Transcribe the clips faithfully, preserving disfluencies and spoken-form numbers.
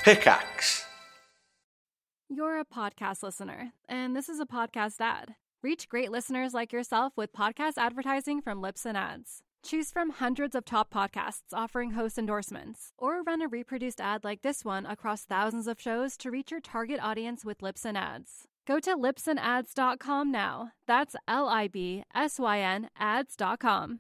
Pickaxe. You're a podcast listener, and this is a podcast ad. Reach great listeners like yourself with podcast advertising from Libsyn Ads. Choose from hundreds of top podcasts offering host endorsements, or run a reproduced ad like this one across thousands of shows to reach your target audience with Libsyn Ads. Go to libsyn ads dot com now. That's L I B S Y N ads dot com.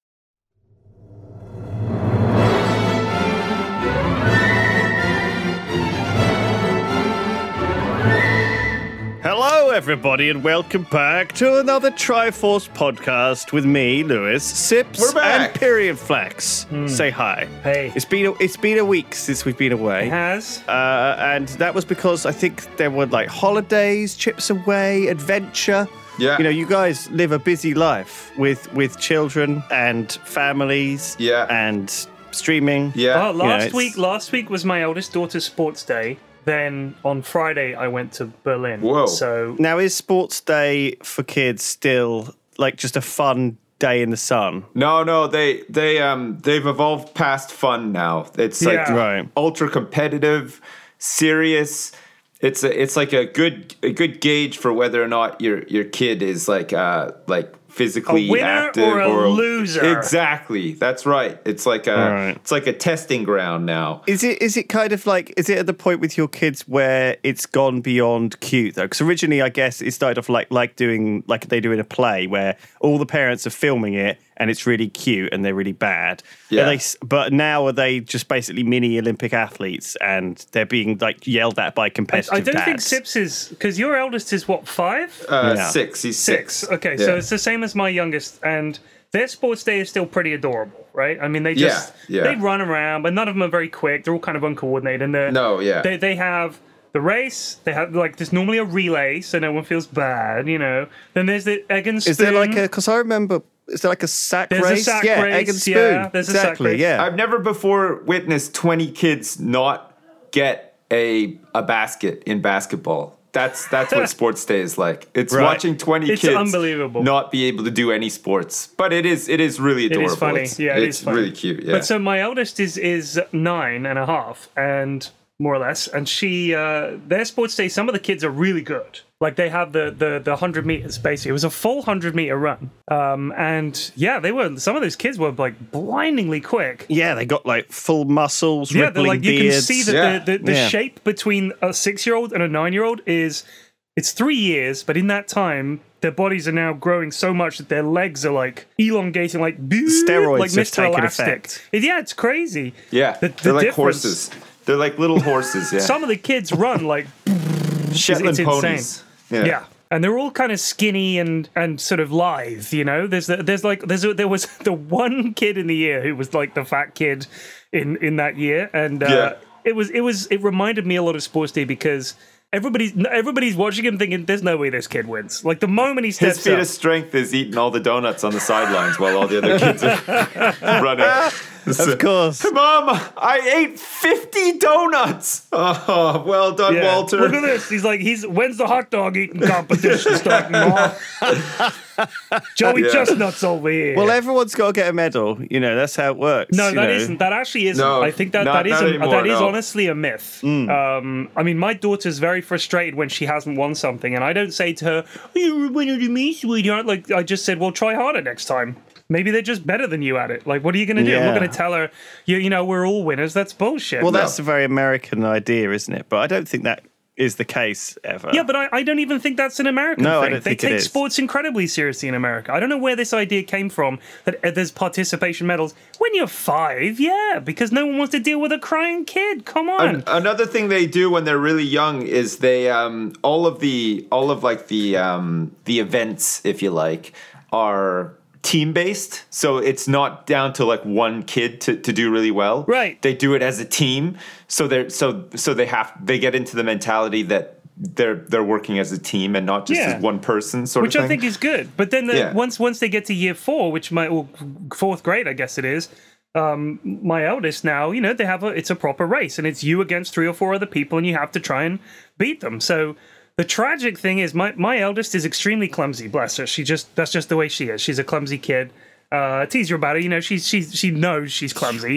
Hello, everybody, and welcome back to another Triforce podcast with me, Lewis, Sips, We're back. and Period Flex. Mm. Say hi. Hey. It's been a, it's been a week since we've been away. It has. Uh, and that was because I think there were like holidays, trips away, adventure. Yeah. You know, you guys live a busy life with with children and families. Yeah. And streaming. Yeah. Oh, last it's- week, last week was my eldest daughter's sports day. Then on Friday, I went to Berlin. Whoa. So Now, is Sports Day for kids still like just a fun day in the sun? No, no, they they um they've evolved past fun now. It's like Yeah. Right. ultra competitive, serious. It's a, it's like a good a good gauge for whether or not your your kid is like uh like physically A winner active or a loser. Exactly. That's right. It's like a Right. it's like a testing ground now. Is it is it kind of like, is it at the point with your kids where it's gone beyond cute though? Because originally, I guess it started off like like doing like they do in a play where all the parents are filming it and it's really cute and they're really bad. Yeah. Are they, s- but now are they just basically mini Olympic athletes and they're being like yelled at by competitive I don't think dads? Sips is, because your eldest is what, five? Uh, Yeah. Six. He's six. Okay, Yeah. so it's the same as my youngest, and their sports day is still pretty adorable, right? I mean, they just Yeah, yeah. they run around, but none of them are very quick. They're all kind of uncoordinated. And they're- No, yeah. They they have the race. They have like there's normally a relay, so no one feels bad, you know. Then there's the egg and spoon. Is there like a, because I remember, is there like a sack There's a race? sack yeah, race, egg and spoon. yeah, there's a sack exactly, race. yeah. I've never before witnessed twenty kids not get a a basket in basketball. That's that's what sports day is like. It's Right. watching twenty It's kids unbelievable. not be able to do any sports. But it is it is really It adorable. is funny. It's, Yeah, it it's is funny. really cute. Yeah. But so my eldest is is nine and a half, and more or less, and she uh, their sports day. Some of the kids are really good. Like they have the the the hundred meters basically. It was a full hundred meter run, um, and yeah, they were. Some of those kids were like blindingly quick. yeah, they got like full muscles, Yeah, they're rippling like you beards. can see that Yeah. the the, the Yeah. shape between a six year old and a nine year old is it's three years, but in that time. Their bodies are now growing so much that their legs are like elongating, like Steroids like have Mister taken Elastic. effect. Yeah, it's crazy. yeah, the- the they're like difference- horses. They're like little horses. Yeah, Some of the kids run like Shetland it's ponies. insane. yeah. And they're all kind of skinny and, and sort of lithe, you know. There's the, there's like there's a, there was the one kid in the year who was like the fat kid in, in that year, and uh, Yeah. it was it was it reminded me a lot of Sports Day because everybody's everybody's watching him thinking there's no way this kid wins. Like the moment he steps His feat up, of strength is eating all the donuts on the sidelines while all the other kids are running. Of course. Mom, I ate fifty donuts. Oh, well done, yeah. Walter. Look at this. He's like, he's when's the hot dog eating competition starting? Mom? Joey Yeah. Chestnut's over here. Well, everyone's got to get a medal. You know, that's how it works. No, you that know. isn't. That actually isn't. No, I think that not- that is not a, anymore, that is no. honestly a myth. Hmm. Um, I mean, my daughter's very frustrated when she hasn't won something, and I don't say to her, "Oh, "You're a winner to me, sweetheart." Like I just said, "Well, try harder next time." Maybe they're just better than you at it. Like, what are you going to do? I'm not Yeah. going to tell her, you, you know, we're all winners. That's bullshit. Well, that's a very American idea, isn't it? But I don't think that is the case ever. Yeah, but I, I don't even think that's an American No, I thing. don't They think it take is. sports incredibly seriously in America. I don't know where this idea came from that uh, there's participation medals. When you're five, yeah, because no one wants to deal with a crying kid. Come on. An- another thing they do when they're really young is they um, all of the all of like the um, the events, if you like, are team based. So it's not down to like one kid to, to do really well. Right. They do it as a team. So they're so so they have they get into the mentality that they're they're working as a team and not just Yeah. as one person sort Which of I thing. think is good. But then the, Yeah. once once they get to year four, which my or fourth grade, I guess it is, um, my eldest now, you know, they have a it's a proper race, and it's you against three or four other people, and you have to try and beat them. So the tragic thing is, my my eldest is extremely clumsy. Bless her. She just that's just the way she is. She's a clumsy kid. Uh, tease her about it. You know, she's she's she knows she's clumsy.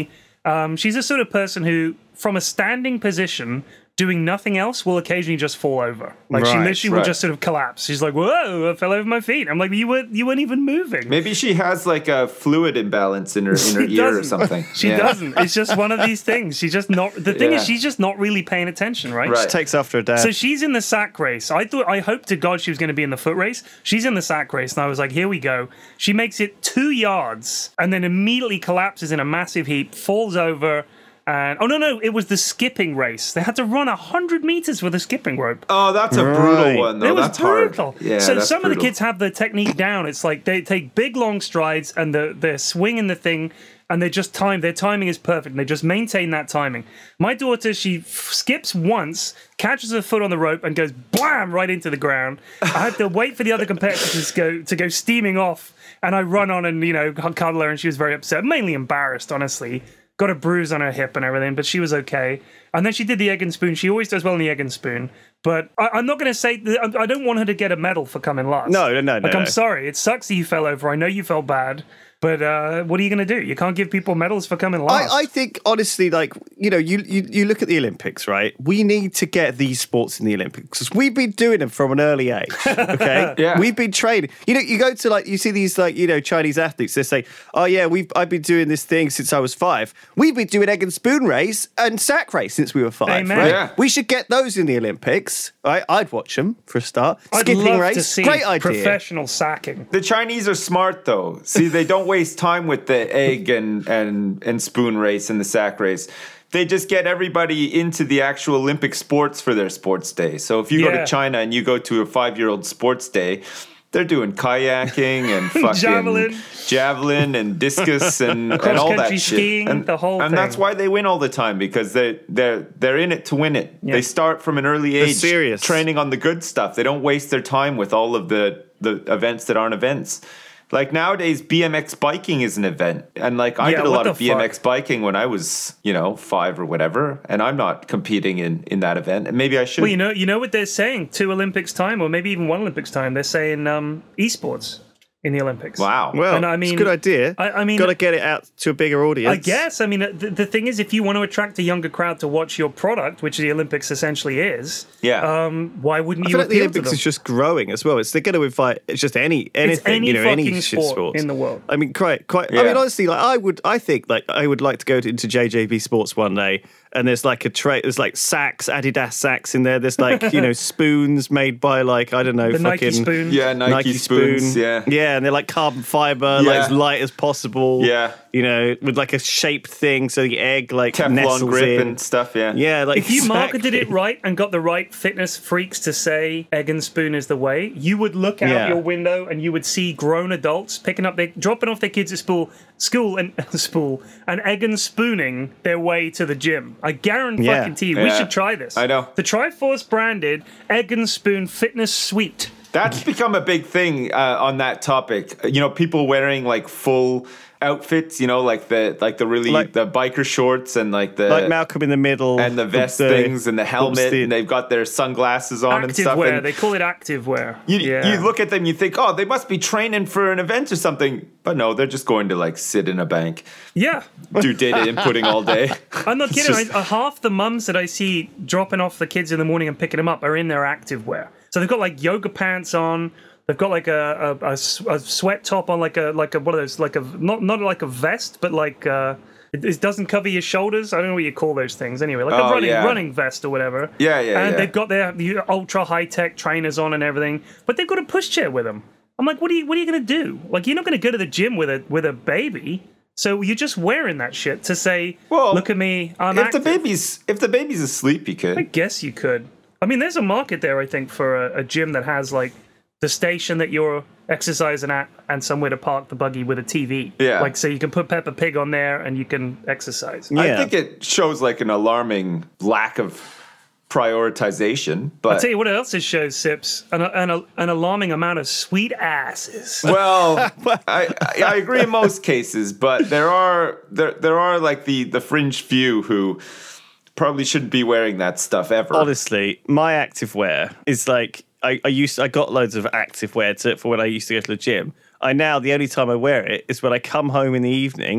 Um, she's the sort of person who, from a standing position, doing nothing else, will occasionally just fall over. Like she Right, literally will right. just sort of collapse. She's like, "Whoa! I fell over my feet." I'm like, "You weren't, you weren't even moving." Maybe she has like a fluid imbalance in her in her She ear or doesn't. something. She Yeah. doesn't. It's just one of these things. She's just not. The thing is, Yeah. she's just not really paying attention, right? Right. Takes after her dad. So she's in the sack race. I thought, I hoped to God she was going to be in the foot race. She's in the sack race, and I was like, here we go. She makes it two yards, and then immediately collapses in a massive heap, falls over, and oh no, no, it was the skipping race. They had to run a hundred meters with a skipping rope. Oh, that's a Right. brutal one though. It was that's brutal. hard. Yeah, so that's some of the brutal. kids have the technique down. It's like they take big long strides and the, they're swinging the thing and they just time. Their timing is perfect. And they just maintain that timing. My daughter, she f- skips once, catches her foot on the rope and goes blam right into the ground. I had to wait for the other competitors to go to go steaming off, and I run on and you know cuddle her, and she was very upset, mainly embarrassed, honestly. Got a bruise on her hip and everything, but she was okay. And then she did the egg and spoon. She always does well in the egg and spoon. But I, I'm not going to say, I I don't want her to get a medal for coming last. No, no, no, Like, no, I'm no. sorry. It sucks that you fell over. I know you felt bad. But uh, what are you going to do? You can't give people medals for coming last. I, I think honestly, like you know, you, you you look at the Olympics, right? We need to get these sports in the Olympics because we've been doing them from an early age. Okay, Yeah. we've been training. You know, you go to like you see these like you know Chinese athletes. They say, "Oh yeah, we've I've been doing this thing since I was five. We've been doing egg and spoon race and sack race since we were five. Amen. Right? Yeah. We should get those in the Olympics. Right? I'd watch them for a start. I'd Skipping love race, to see great idea. professional sacking. The Chinese are smart though. See, they don't waste time with the egg and, and, and spoon race and the sack race. They just get everybody into the actual Olympic sports for their sports day. So if you go Yeah. to China and you go to a five-year-old sports day, they're doing kayaking and fucking Javelin. javelin and discus and, and all that Cross-country shit. skiing, and, the whole and thing. that's why they win all the time because they they're they're in it to win it. Yeah. They start from an early age serious. training on the good stuff. They don't waste their time with all of the the events that aren't events. Like nowadays, B M X biking is an event. And like I Yeah, did a what lot the of B M X fuck? biking when I was, you know, five or whatever. And I'm not competing in, in that event. And maybe I should. Well, you know, you know what they're saying? Two Olympics time, or maybe even one Olympics time. They're saying um, esports in the Olympics. Wow. Well, And I it's mean- a good idea. I- I mean- got to get it out to a bigger audience. I guess. I mean, the, the thing is, if you want to attract a younger crowd to watch your product, which the Olympics essentially is, Yeah. um, why wouldn't I you feel like the appeal Olympics to them? is just growing as well. It's they're going to invite it's just any anything, any you know, any fucking shit sport sports in the world. I mean, quite, quite. I Yeah. mean, honestly, like I would, I think, like I would like to go to, into J J B Sports one day, and there's like a tray, there's like sacks, Adidas sacks in there. There's like you know spoons made by like I don't know, the fucking Nike spoon. yeah, Nike, Nike spoons. spoon. Yeah. yeah, and they're like carbon fiber, like Yeah. as light as possible. Yeah. you know, with like a shaped thing, so the egg like Teflon nestles grip in. and stuff. Yeah. Yeah, like If you marketed it exactly. right and got the right fitness freaks to say egg and spoon is the way, you would look out Yeah. your window and you would see grown adults picking up their dropping off their kids at school, school and school and egg and spooning their way to the gym. I guarantee Yeah. fucking to you, we Yeah. should try this. I know. The Triforce branded egg and spoon fitness suite. That's become a big thing uh, on that topic. You know, people wearing like full outfits. You know, like the like the really Like- the biker shorts and like the like Malcolm in the Middle and the vest the- things and the helmet, the- and they've got their sunglasses on and Active stuff. wear. And They call it active wear. you, yeah. you look at them, you think, oh, they must be training for an event or something. But no, they're just going to like sit in a bank, yeah. do data inputting all day. I'm not It's kidding. just- I, uh, half the mums that I see dropping off the kids in the morning and picking them up are in their active wear. So they've got like yoga pants on. They've got like a, a, a s- a sweat top on, like a like a what are those? Like a not not like a vest, but like uh, it, it doesn't cover your shoulders. I don't know what you call those things. Anyway, like Oh, a running yeah. running vest or whatever. Yeah, yeah, And yeah. they've got their the ultra high tech trainers on and everything, but they've got a pushchair with them. I'm like, what are you what are you gonna do? Like, you're not gonna go to the gym with a with a baby. So you're just wearing that shit to say, Well, look at me, I'm if active. the baby's if the baby's asleep, you I could. guess you could. I mean, there's a market there, I think, for a, a gym that has like the station that you're exercising at and somewhere to park the buggy with a T V. Yeah. Like, so you can put Peppa Pig on there and you can exercise. Yeah. I think it shows like an alarming lack of prioritization. But I'll tell you what else it shows, Sips. An, an, an alarming amount of sweet asses. well, I, I I agree in most cases, but there are there there are like the the fringe few who probably shouldn't be wearing that stuff ever. Honestly, my active wear is like I, I used I got loads of active wear to, for when I used to go to the gym. I now the only time I wear it is when I come home in the evening,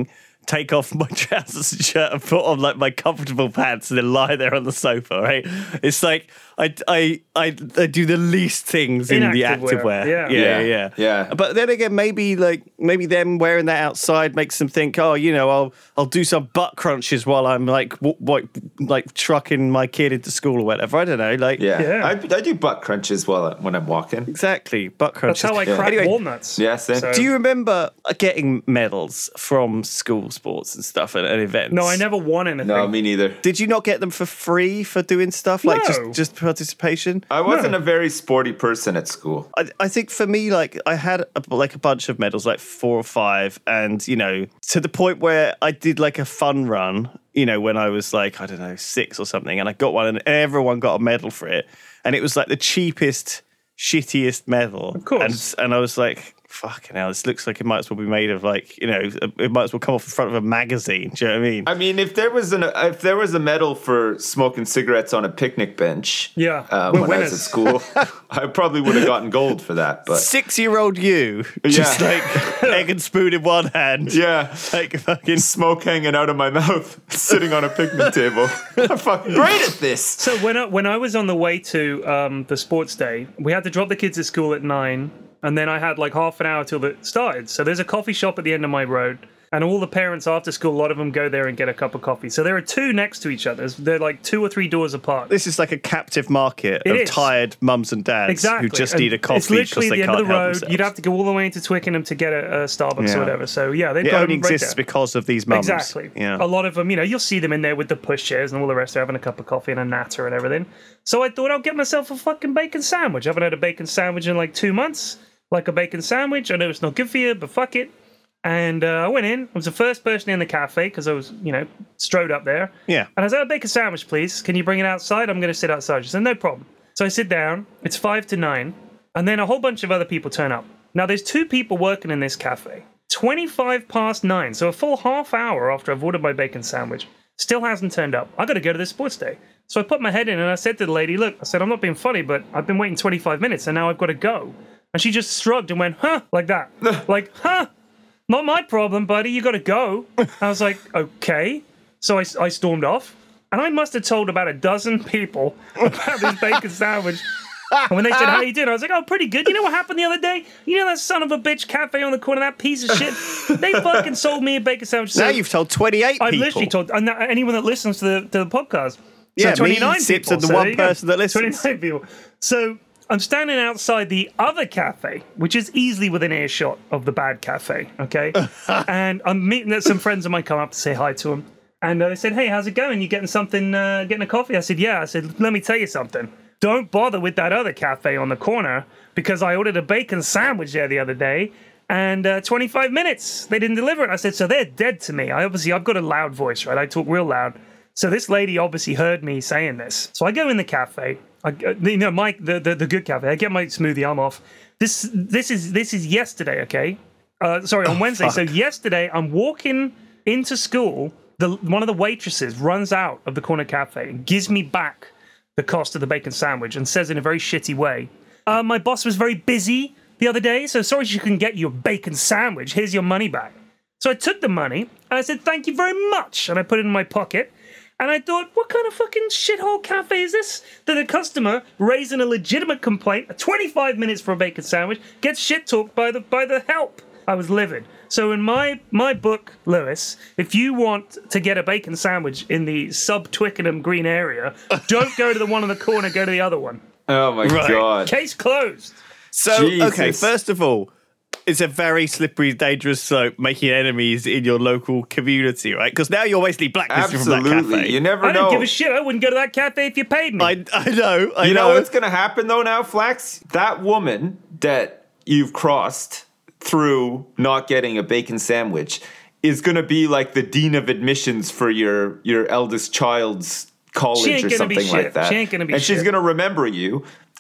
take off my trousers and shirt and put on like my comfortable pants and then lie there on the sofa, right? It's like I, I, I, I do the least things in, in the activewear. Yeah. Yeah, Yeah. yeah, Yeah. But then again, maybe like maybe them wearing that outside makes them think, oh, you know, I'll I'll do some butt crunches while I'm like w- like like trucking my kid into school or whatever. I don't know, like Yeah, Yeah. I, I do butt crunches while I, when I'm walking. exactly butt That's crunches. how I crack Anyway, walnuts. Yeah, same. So- do you remember getting medals from school sports and stuff and, and events? No, I never won anything. No, me neither. Did you not get them for free for doing stuff like No. just just participation? I wasn't No. a very sporty person at school. I, I think for me, like I had a, like a bunch of medals, like four or five, and you know, to the point where I did like a fun run. You know, when I was like I don't know six or something, and I got one, and everyone got a medal for it, and it was like the cheapest, shittiest medal. Of course. And and I was like, fucking hell, this looks like it might as well be made of like you know, it might as well come off the front of a magazine. Do you know what I mean? I mean, if there was an if there was a medal for smoking cigarettes on a picnic bench, Yeah, uh, we're when I was winners. at school, I probably would have gotten gold for that. But Six-year-old you, just Yeah. like egg and spoon in one hand, yeah, like fucking. smoke hanging out of my mouth, sitting on a picnic table. I'm fucking great at this. So when I, when I was on the way to um, the sports day, we had to drop the kids at school at nine, and then I had like half an hour till it started. So there's a coffee shop at the end of my road, and all the parents after school, a lot of them go there and get a cup of coffee. So there are two next to each other. They're like two or three doors apart. This is like a captive market It of is. tired mums and dads Exactly. who just And need a coffee It's literally because they the end can't of the help road. themselves. You'd have to go all the way into Twickenham to get a, a Starbucks Yeah. or whatever. So yeah, they've It got only them right exists there. because of these mums. Exactly. Yeah. A lot of them, you know, you'll see them in there with the pushchairs and all the rest. They're having a cup of coffee and a natter and everything. So I thought I'll get myself a fucking bacon sandwich. I haven't had a bacon sandwich in like two months. Like a bacon sandwich. I know it's not good for you, but fuck it. And uh, I went in. I was the first person in the cafe because I was, you know, strode up there. Yeah. And I said, a bacon sandwich, please. Can you bring it outside? I'm going to sit outside. She said, no problem. So I sit down. It's five to nine. And then a whole bunch of other people turn up. Now, there's two people working in this cafe. twenty-five past nine. So a full half hour after I've ordered my bacon sandwich. Still hasn't turned up. I got to go to this sports day. So I put my head in and I said to the lady, look, I said, I'm not being funny, but I've been waiting twenty-five minutes and now I've got to go. And she just shrugged and went, huh, like that. Like, huh, not my problem, buddy. You got to go. I was like, okay. So I, I stormed off. And I must have told about a dozen people about this bacon sandwich. And when they said, how you doing? I was like, oh, pretty good. You know what happened the other day? You know that son of a bitch cafe on the corner, that piece of shit? They fucking sold me a bacon sandwich. So Now you've told twenty-eight I've people. literally told and that, anyone that listens to the, to the podcast. So Yeah, me, twenty-nine Sips, people. and the So one there you go. person that listens. twenty-nine people. So I'm standing outside the other cafe, which is easily within earshot of the bad cafe, okay? And I'm meeting some friends of mine come up to say hi to them. And uh, they said, hey, how's it going? You getting something, uh, getting a coffee? I said, yeah. I said, let me tell you something. Don't bother with that other cafe on the corner because I ordered a bacon sandwich there the other day and uh, twenty-five minutes, they didn't deliver it. I said, so they're dead to me. I obviously, I've got a loud voice, right? I talk real loud. So this lady obviously heard me saying this. So I go in the cafe. I, uh, you know, Mike, the, the the good cafe. I get my smoothie. I'm off. This this is this is yesterday. Okay, uh, sorry, on Oh, Wednesday. fuck. So yesterday, I'm walking into school. The one of the waitresses runs out of the corner cafe and gives me back the cost of the bacon sandwich and says in a very shitty way, uh, "My boss was very busy the other day, so sorry she couldn't get you a bacon sandwich. Here's your money back." So I took the money and I said, "Thank you very much," and I put it in my pocket. And I thought, what kind of fucking shithole cafe is this? That a customer raising a legitimate complaint, twenty-five minutes for a bacon sandwich, gets shit talked by the by the help. I was livid. So in my my book, Lewis, if you want to get a bacon sandwich in the sub-Twickenham Green area, don't go to the one on the corner, go to the other one. Oh my Right. god. Case closed. So, Jesus. okay, first of all, it's a very slippery, dangerous slope making enemies in your local community, right? Because now you're basically blacklisted from that Absolutely. cafe. You never I know. don't give a shit. I wouldn't go to that cafe if you paid me. I, I know. I You know know. what's going to happen though now, Flax? That woman that you've crossed through not getting a bacon sandwich is going to be like the dean of admissions for your your eldest child's She college ain't or gonna be something like shit. that. She ain't gonna be and she's shit. going to remember you.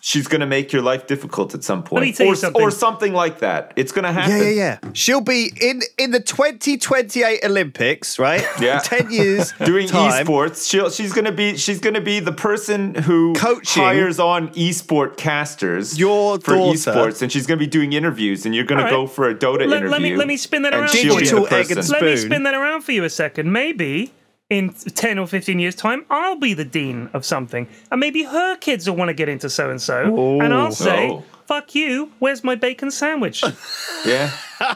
she's going to make your life difficult at some point. Let me tell you or, something. or something like that. It's going to happen. Yeah, yeah, yeah. She'll be in in the twenty twenty-eight Olympics, right? Yeah. In ten years doing time. esports. She'll, she's going to be she's going to be the person who Coaching hires on esport casters your for daughter. esports, and she's going to be doing interviews, and you're going All to right. go for a Dota Let- interview. let me- let me spin that and around she'll for be you. the Digital egg and person. Let me Spoon. spin that around for you a second. Maybe in ten or fifteen years' time, I'll be the dean of something. And maybe her kids will want to get into so-and-so. And I'll say, Oh. fuck you, where's my bacon sandwich? Yeah.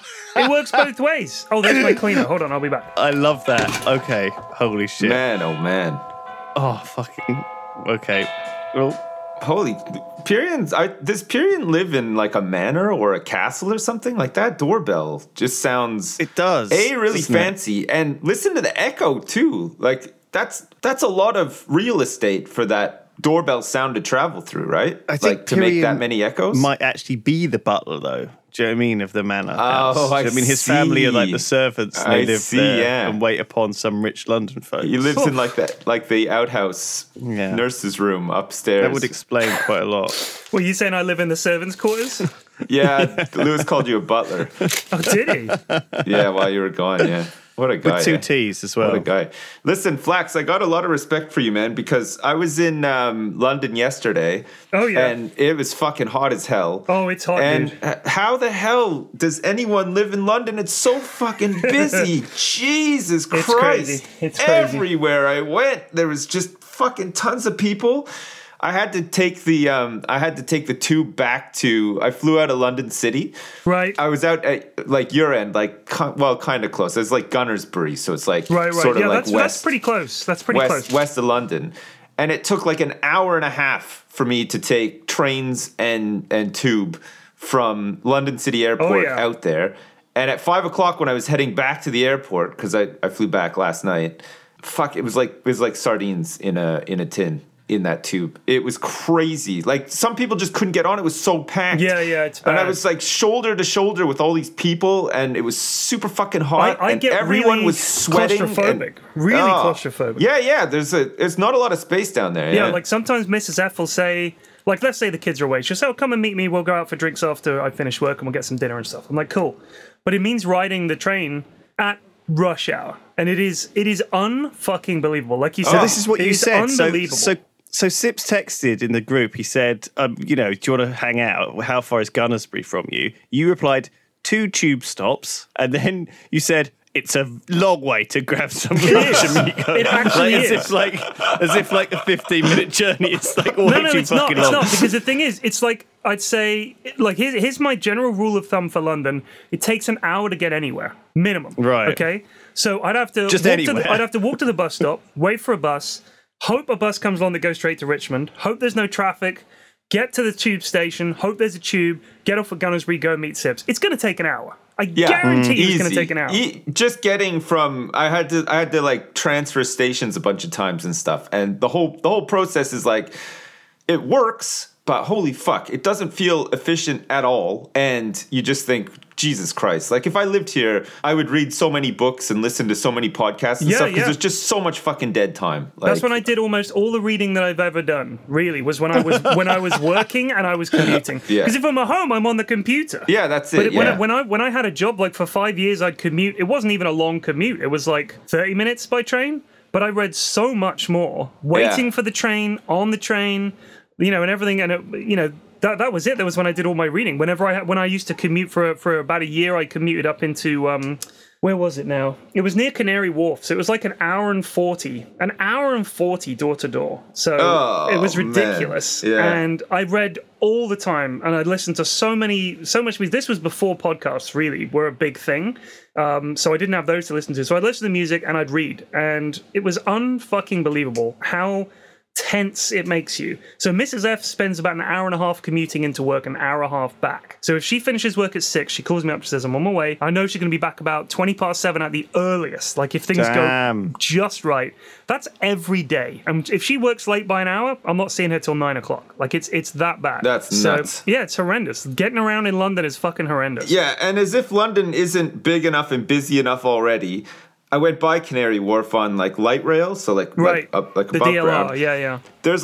It works both ways. Oh, there's my cleaner. Hold on, I'll be back. I love that. Okay. Holy shit. Man, oh man. Oh, fucking. Okay. Well, Holy Pyrians, I does Pyrian live in like a manor or a castle or something? Like that doorbell just sounds it does. A really doesn't it? fancy. And listen to the echo too. Like that's that's a lot of real estate for that doorbell sound to travel through, right? I think like to make that Pyrian many echoes. Might actually be the butler, though. Do you know what I mean? Of the manor. Oh, house. I Do you know what I mean, his family are like the see. servants. And I they live see, there yeah. and wait upon some rich London folks. He lives in like that, like the outhouse Yeah. nurse's room upstairs. That would explain quite a lot. Well, you saying I live in the servants' quarters? Yeah, Lewis called you a butler. Oh, did he? Yeah, while you were gone. Yeah, what a guy. With two yeah. T's as well. What a guy. Listen, Flax, I got a lot of respect for you, man, because I was in um, London yesterday. Oh, yeah. And it was fucking hot as hell. Oh, it's hot, And dude. h- how the hell does anyone live in London? It's so fucking busy. Jesus It's Christ. crazy. It's crazy. Everywhere I went, there was just fucking tons of people. I had to take the um, I had to take the tube back to. I flew out of London City. Right. I was out at like your end, like ki- well, kind of close. It's like Gunnersbury, so it's like Right, right. sort of Yeah, like that's, west, that's pretty close. That's pretty west, close. west of London, and it took like an hour and a half for me to take trains and and tube from London City Airport Oh, yeah. out there. And at five o'clock when I was heading back to the airport, because I, I flew back last night, fuck, it was like it was like sardines in a in a tin. In that tube, it was crazy. Like some people just couldn't get on. It was so packed. Yeah, yeah, it's And I bad. was like shoulder to shoulder with all these people, and it was super fucking hot. I, I and get everyone really was sweating. claustrophobic. and- really Oh. claustrophobic. Yeah, yeah. There's a. It's not a lot of space down there. Yeah, Yeah, like sometimes Missus F will say, like, let's say the kids are away. She'll say, oh, come and meet me. We'll go out for drinks after I finish work and we'll get some dinner and stuff. I'm like, cool. But it means riding the train at rush hour. And it is it is unfucking believable. Like you said, So this is what it you is said. So, Unbelievable. so, so Sips texted in the group. He said, um, "You know, do you want to hang out? How far is Gunnersbury from you?" You replied, two tube stops, and then you said, "It's a long way to grab some lunch." amigo." It actually like, as is. if like as if like a fifteen minute journey is like way no, no, too it's not. fucking It's long. not because the thing is, it's like I'd say, like here's, here's my general rule of thumb for London: it takes an hour to get anywhere, minimum. Right. Okay. So I'd have to Just walk anywhere. To the, I'd have to walk to the bus stop, wait for a bus, hope a bus comes along that goes straight to Richmond, hope there's no traffic, get to the tube station, hope there's a tube, get off at Gunnersbury, go meet Sips. It's going to take an hour. I yeah. guarantee you it's going to Easy. take an hour. E- just getting from. I had to. I had to like transfer stations a bunch of times and stuff, and the whole the whole process is like, it works. But holy fuck, it doesn't feel efficient at all. And you just think, Jesus Christ. Like if I lived here, I would read so many books and listen to so many podcasts and Yeah, stuff because yeah. there's just so much fucking dead time. Like, That's when I did almost all the reading that I've ever done. Really, was when I was when I was working and I was commuting. Yeah. Because if I'm at home, I'm on the computer. Yeah, that's it. But it, when, yeah. I, when I when I had a job like for five years, I'd commute. It wasn't even a long commute. It was like thirty minutes by train. But I read so much more waiting Yeah. for the train, on the train, you know, and everything. And it, you know. That, that was it. That was when I did all my reading. Whenever I when I used to commute for for about a year, I commuted up into um, where was it now? It was near Canary Wharf, so it was like an hour and forty, an hour and forty door to door. So Oh, it was man. ridiculous. Yeah. And I read all the time, and I'd listened to so many, so much music. This was before podcasts really were a big thing. Um, so I didn't have those to listen to. So I'd listen to music and I'd read, and it was unfucking believable how tense it makes you. So Missus F spends about an hour and a half commuting into work, an hour and a half back. So if she finishes work at six, she calls me up, she says, I'm on my way. I know she's going to be back about twenty past seven at the earliest. Like if things Damn. go just right. That's every day. And if she works late by an hour, I'm not seeing her till nine o'clock. Like it's it's that bad. That's so, nuts. Yeah, it's horrendous. Getting around in London is fucking horrendous. Yeah, and as if London isn't big enough and busy enough already, I went by Canary Wharf on like light rail, so like Right. like, up, like the above D L R, ground. yeah, yeah. There's like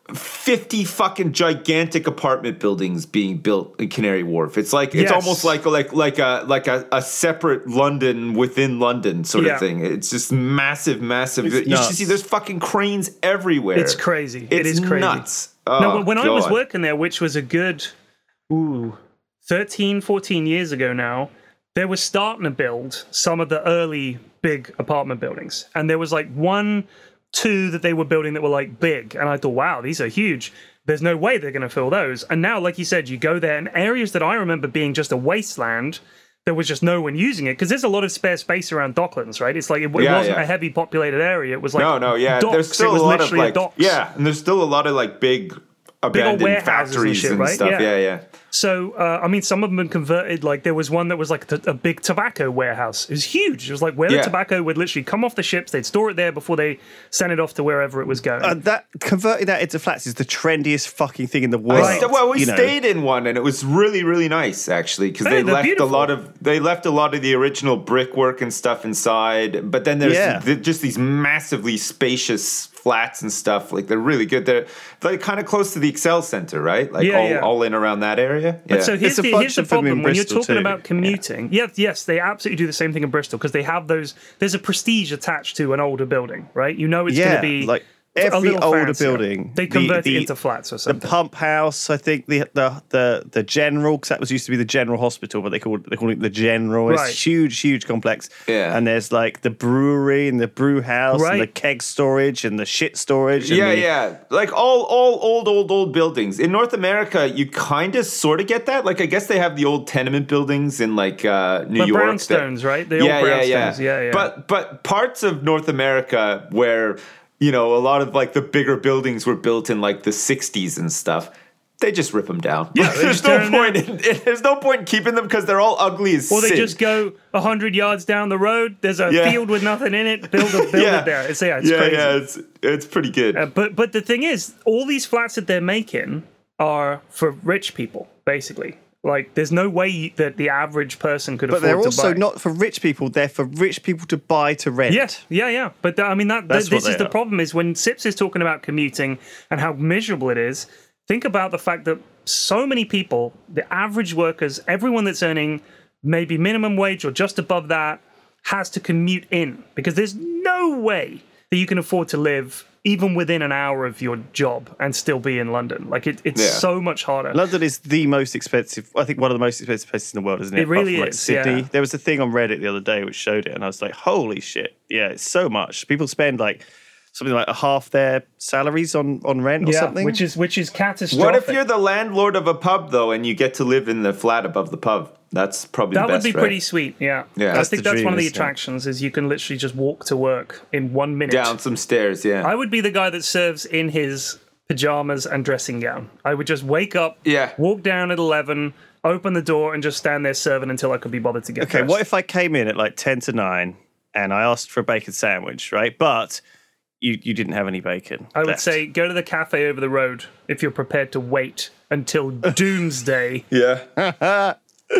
fifty fucking gigantic apartment buildings being built in Canary Wharf. It's like it's Yes. almost like like like a like a, a separate London within London sort Yeah. of thing. It's just massive, massive. It's you nuts. should see there's fucking cranes everywhere. It's crazy. It's it is crazy. nuts. No, Oh, when I was God. working there, which was a good, ooh, thirteen, fourteen years ago now, they were starting to build some of the early big apartment buildings. And there was like one, two that they were building that were like big. And I thought, wow, these are huge. There's no way they're going to fill those. And now, like you said, you go there and areas that I remember being just a wasteland, there was just no one using it because there's a lot of spare space around Docklands, right? It's like it, it Yeah, wasn't yeah. a heavy populated area. It was like No, no, yeah. docks. There's still it was a lot of literally a like docks. yeah, and there's still a lot of like big abandoned warehouses and factories shit, and, right? stuff. Yeah. Yeah, yeah. So, uh, I mean, some of them had converted. Like, there was one that was like a, a big tobacco warehouse. It was huge. It was like where Yeah. the tobacco would literally come off the ships. They'd store it there before they sent it off to wherever it was going. Uh, that converting that into flats is the trendiest fucking thing in the world. I st- well, we you know. stayed in one, and it was really, really nice actually because Hey, they they're left beautiful. a lot of they left a lot of the original brickwork and stuff inside. But then there's Yeah. th- just these massively spacious flats and stuff. Like they're really good. They're they're kind of close to the Excel Center, right? Like Yeah, all, yeah. all in around that area. Yeah. But so here's There's a the, bunch here's the of them in problem when you're Bristol talking too. about commuting. Yeah. yes, they absolutely do the same thing in Bristol because they have those. There's a prestige attached to an older building, right? You know it's going Yeah, to be like a every little older fancier. building, They the- convert the- it into flats or The something. pump house, I think the the the the general, because that was used to be the General Hospital, but they called they call it the General. It's Right. huge, huge complex. Yeah. And there's like the brewery and the brew house Right. and the keg storage and the shit storage. And Yeah, the, yeah. Like all, all old, old, old buildings. In North America, you kind of sort of get that. Like, I guess they have the old tenement buildings in like uh, New But York. that- brownstones, right? The old yeah, yeah, yeah, brownstones. Yeah, yeah. But but parts of North America where you know a lot of like the bigger buildings were built in like the sixties and stuff. They just rip them down. Yeah, Like, they there's just no tear 'em point. In, there's no point in keeping them because they're all ugly as Or they sin. just go a hundred yards down the road. There's a Yeah. field with nothing in it. Build a build yeah. it there. It's yeah, it's yeah, crazy. yeah. It's it's pretty good. Uh, but but the thing is, all these flats that they're making are for rich people, basically. Like, there's no way that the average person could But afford they're to also buy. not for rich people. They're for rich people to buy to rent. Yeah, yeah, yeah. But th- I mean, that That's th- what this is they the are. problem: is when Sips is talking about commuting and how miserable it is. Think about the fact that so many people, the average workers, everyone that's earning maybe minimum wage or just above that, has to commute in because there's no way that you can afford to live even within an hour of your job and still be in London. Like it, it's Yeah. so much harder. London is the most expensive. I think one of the most expensive places in the world, isn't it? It really Apart from, like, is, Sydney. yeah. There was a thing on Reddit the other day which showed it, and I was like, "Holy shit! Yeah, it's so much. People spend like something like a half their salaries on on rent or yeah, something." which is which is catastrophic. What if you're the landlord of a pub though, and you get to live in the flat above the pub? That's probably That the would best, be right? pretty sweet. Yeah, Yeah. I That's think the that's dream, one of the isn't it? attractions is you can literally just walk to work in one minute. Down some stairs, yeah. I would be the guy that serves in his pajamas and dressing gown. I would just wake up, Yeah. walk down at eleven, open the door, and just stand there serving until I could be bothered to get Okay, dressed. what if I came in at like ten to nine and I asked for a bacon sandwich, right? But you you didn't have any bacon. I would left. say go to the cafe over the road if you're prepared to wait until doomsday. yeah.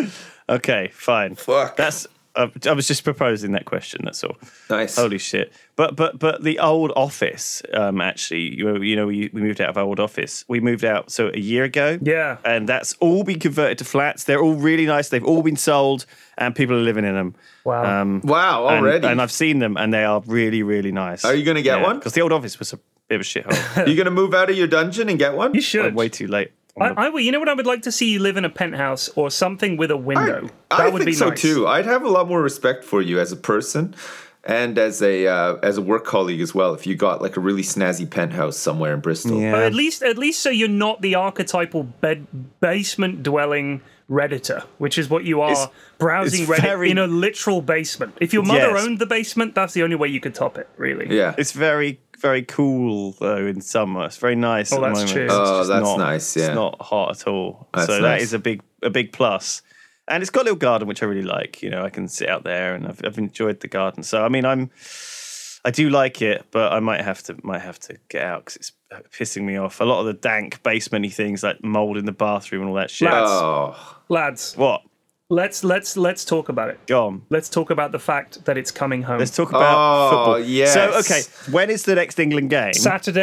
Okay, fine. Fuck. That's. Uh, I was just proposing that question. That's all. Nice. Holy shit! But but but the old office, um, actually, you, you know, we, we moved out of our old office. We moved out so a year ago. Yeah. and that's all been converted to flats. They're all really nice. They've all been sold, and people are living in them. Wow. Um, Wow, and- already. And, I've seen them, and they are really really nice. Are you gonna get one? Because the old office was a bit of a shithole. Are you gonna move out of your dungeon and get one? you should. I'm way too late. on the- I, I would. You know what? I would like to see you live in a penthouse or something with a window. I, that I would think be so nice. too. I'd have a lot more respect for you as a person and as a uh, as a work colleague as well. If you got like a really snazzy penthouse somewhere in Bristol. Yeah. But at least, at least, so you're not the archetypal bed basement dwelling Redditor, which is what you are, It's- browsing it's Reddit very- in a literal basement. If your mother Yes. owned the basement, that's the only way you could top it, really. Yeah. It's very, very cool though in summer. It's very nice. Oh, at the that's moment. true. It's Oh, just that's not- nice, yeah. it's not hot at all. That's so that nice. is a big, a big plus. And it's got a little garden which I really like. You know, I can sit out there, and I've, I've enjoyed the garden. So I mean, I'm, I do like it, but I might have to, might have to get out because it's pissing me off. A lot of the dank basementy things like mold in the bathroom and all that shit. Lads. Oh. Lads, What? let's let's let's talk about it. Go on. Let's talk about the fact that it's coming home. Let's talk about Oh, football. yes. So, okay, when is the next England game? Saturday,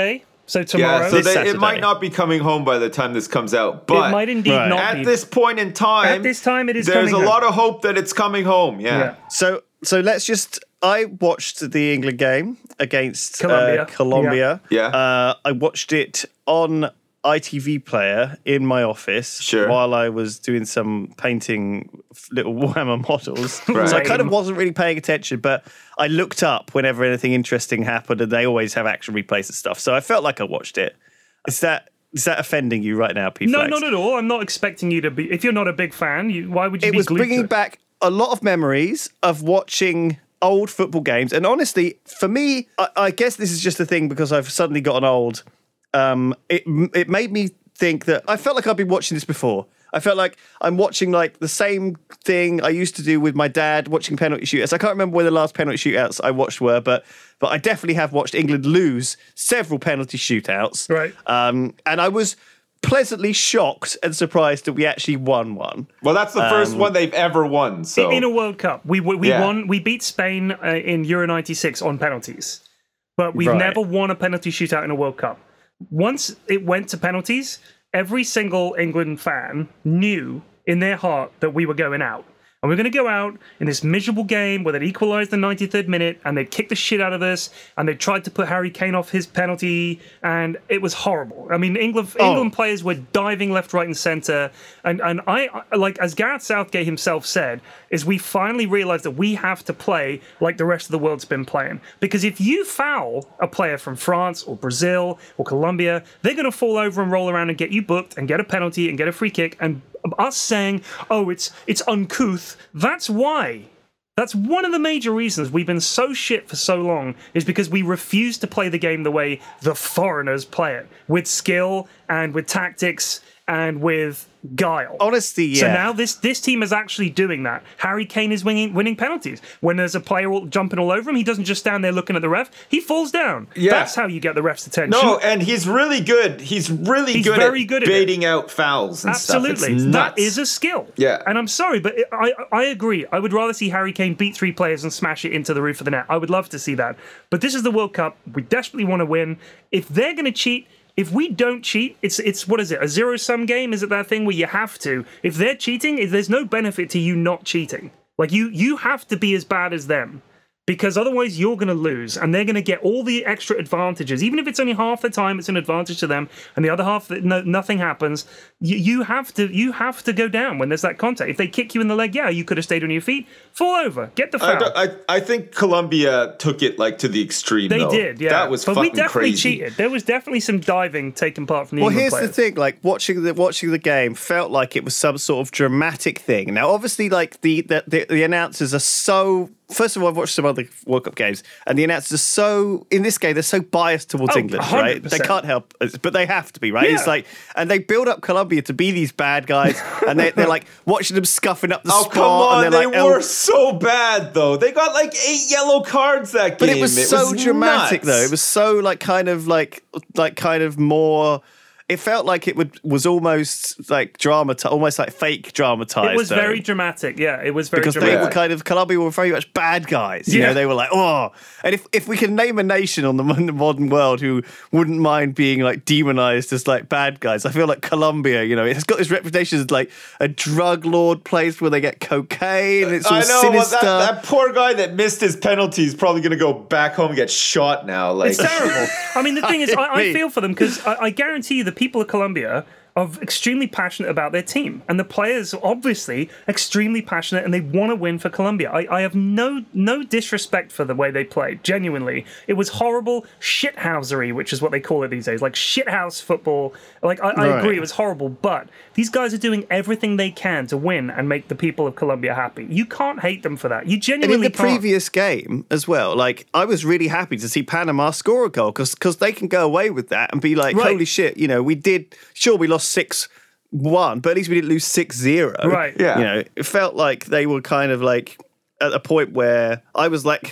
So tomorrow, Yeah, so This they, it Saturday. might not be coming home by the time this comes out, but it might indeed Right. not at be. this point in time, At this time, it is there's coming a home. lot of hope that it's coming home. Yeah. Yeah. So so let's just. I watched the England game against Colombia. Uh, Colombia. Yeah. Yeah. Uh, I watched it on I T V player in my office Sure. while I was doing some painting little Warhammer models. Right. So I kind of wasn't really paying attention, but I looked up whenever anything interesting happened, and they always have action replays and stuff. So I felt like I watched it. Is that is that offending you right now, P? No, not at all. I'm not expecting you to be. If you're not a big fan, you, why would you It be was glued bringing to it? back a lot of memories of watching old football games. And honestly, for me, I, I guess this is just a thing because I've suddenly gotten old. Um, it it made me think that I felt like I'd been watching this before. I felt like I'm watching like the same thing I used to do with my dad watching penalty shootouts. I can't remember when the last penalty shootouts I watched were, but but I definitely have watched England lose several penalty shootouts. Right. Um, and I was pleasantly shocked and surprised that we actually won one. Well, that's the first one they've ever won. So In a World Cup, we we, we Yeah. won. We beat Spain uh, in Euro ninety-six on penalties, but we've Right. never won a penalty shootout in a World Cup. Once it went to penalties, every single England fan knew in their heart that we were going out. And we're going to go out in this miserable game where they'd equalised the ninety-third minute and they'd kick the shit out of us and they tried to put Harry Kane off his penalty and it was horrible. I mean, England Oh. England players were diving left, right and centre. And, and I, I- like, as Gareth Southgate himself said, is we finally realised that we have to play like the rest of the world's been playing. Because if you foul a player from France or Brazil or Colombia, they're going to fall over and roll around and get you booked and get a penalty and get a free kick. And us saying, oh, it's it's uncouth, that's why. That's one of the major reasons we've been so shit for so long, is because we refuse to play the game the way the foreigners play it, with skill and with tactics and with guile. Honestly, yeah. So now this this team is actually doing that. Harry Kane is winning winning penalties. When there's a player all, jumping all over him, he doesn't just stand there looking at the ref. He falls down. Yeah. That's how you get the ref's attention. no, and he's really good. He's really He's good very at good at it. baiting out fouls and Absolutely, stuff. It's that nuts. is a skill. Yeah. And I'm sorry, but it, I I agree. I would rather see Harry Kane beat three players and smash it into the roof of the net. I would love to see that. But this is the World Cup. We desperately want to win. If they're going to cheat. If we don't cheat, it's it's what is it? A zero sum game? Is it that thing where you have to? If they're cheating, if there's no benefit to you not cheating. Like you you have to be as bad as them. Because otherwise you're going to lose and they're going to get all the extra advantages. Even if it's only half the time, it's an advantage to them. And the other half, that no, nothing happens. You, you have to you have to go down when there's that contact. If they kick you in the leg, yeah, you could have stayed on your feet. Fall over. Get the I, foul. don't- I I think Colombia took it like to the extreme. They though. did, yeah. That was but fucking we definitely crazy. cheated. There was definitely some diving taking part from the Well, England here's players. the thing: like watching the watching the game felt like it was some sort of dramatic thing. Now, obviously, like the the, the, the announcers are so. First of all, I've watched some other World Cup games, and the announcers are so in this game they're so biased towards Oh, England, one hundred right? They percent. can't help, it, but they have to be, right? It's Yeah. like, and they build up Colombia to be these bad guys, and they, they're like watching them scuffing up the Oh spot, come on! and They they're like, were oh. so bad though. They got like eight yellow cards that game. But it was so dramatic, nuts. though. It was so like kind of like like kind of more. It felt like it would was almost like dramatized, almost like fake dramatized. It was though. very dramatic. Yeah, it was very because dramatic. they were kind of Colombia were very much bad guys. You Yeah. know, they were like, oh. And if, if we can name a nation on the, in the modern world who wouldn't mind being like demonized as like bad guys, I feel like Colombia. You know, it's got this reputation as like a drug lord place where they get cocaine. It's all I know well, sinister. that, that poor guy that missed his penalty is probably going to go back home and get shot now. Like It's terrible. I mean, the thing is, I, I mean- feel for them because I, I guarantee you the people of Colombia are extremely passionate about their team. And the players are obviously extremely passionate and they want to win for Colombia. I, I have no no disrespect for the way they played, genuinely. It was horrible shithousery, which is what they call it these days, like shithouse football. Like, I, I Right. agree, it was horrible, but these guys are doing everything they can to win and make the people of Colombia happy. You can't hate them for that. You And genuinely in the can't. previous game as well, like I was really happy to see Panama score a goal because they can go away with that and be like, Right. holy shit, you know, we did, sure, we lost six one, but at least we didn't lose six zero. Right. Yeah. You know, it felt like they were kind of like at a point where I was like,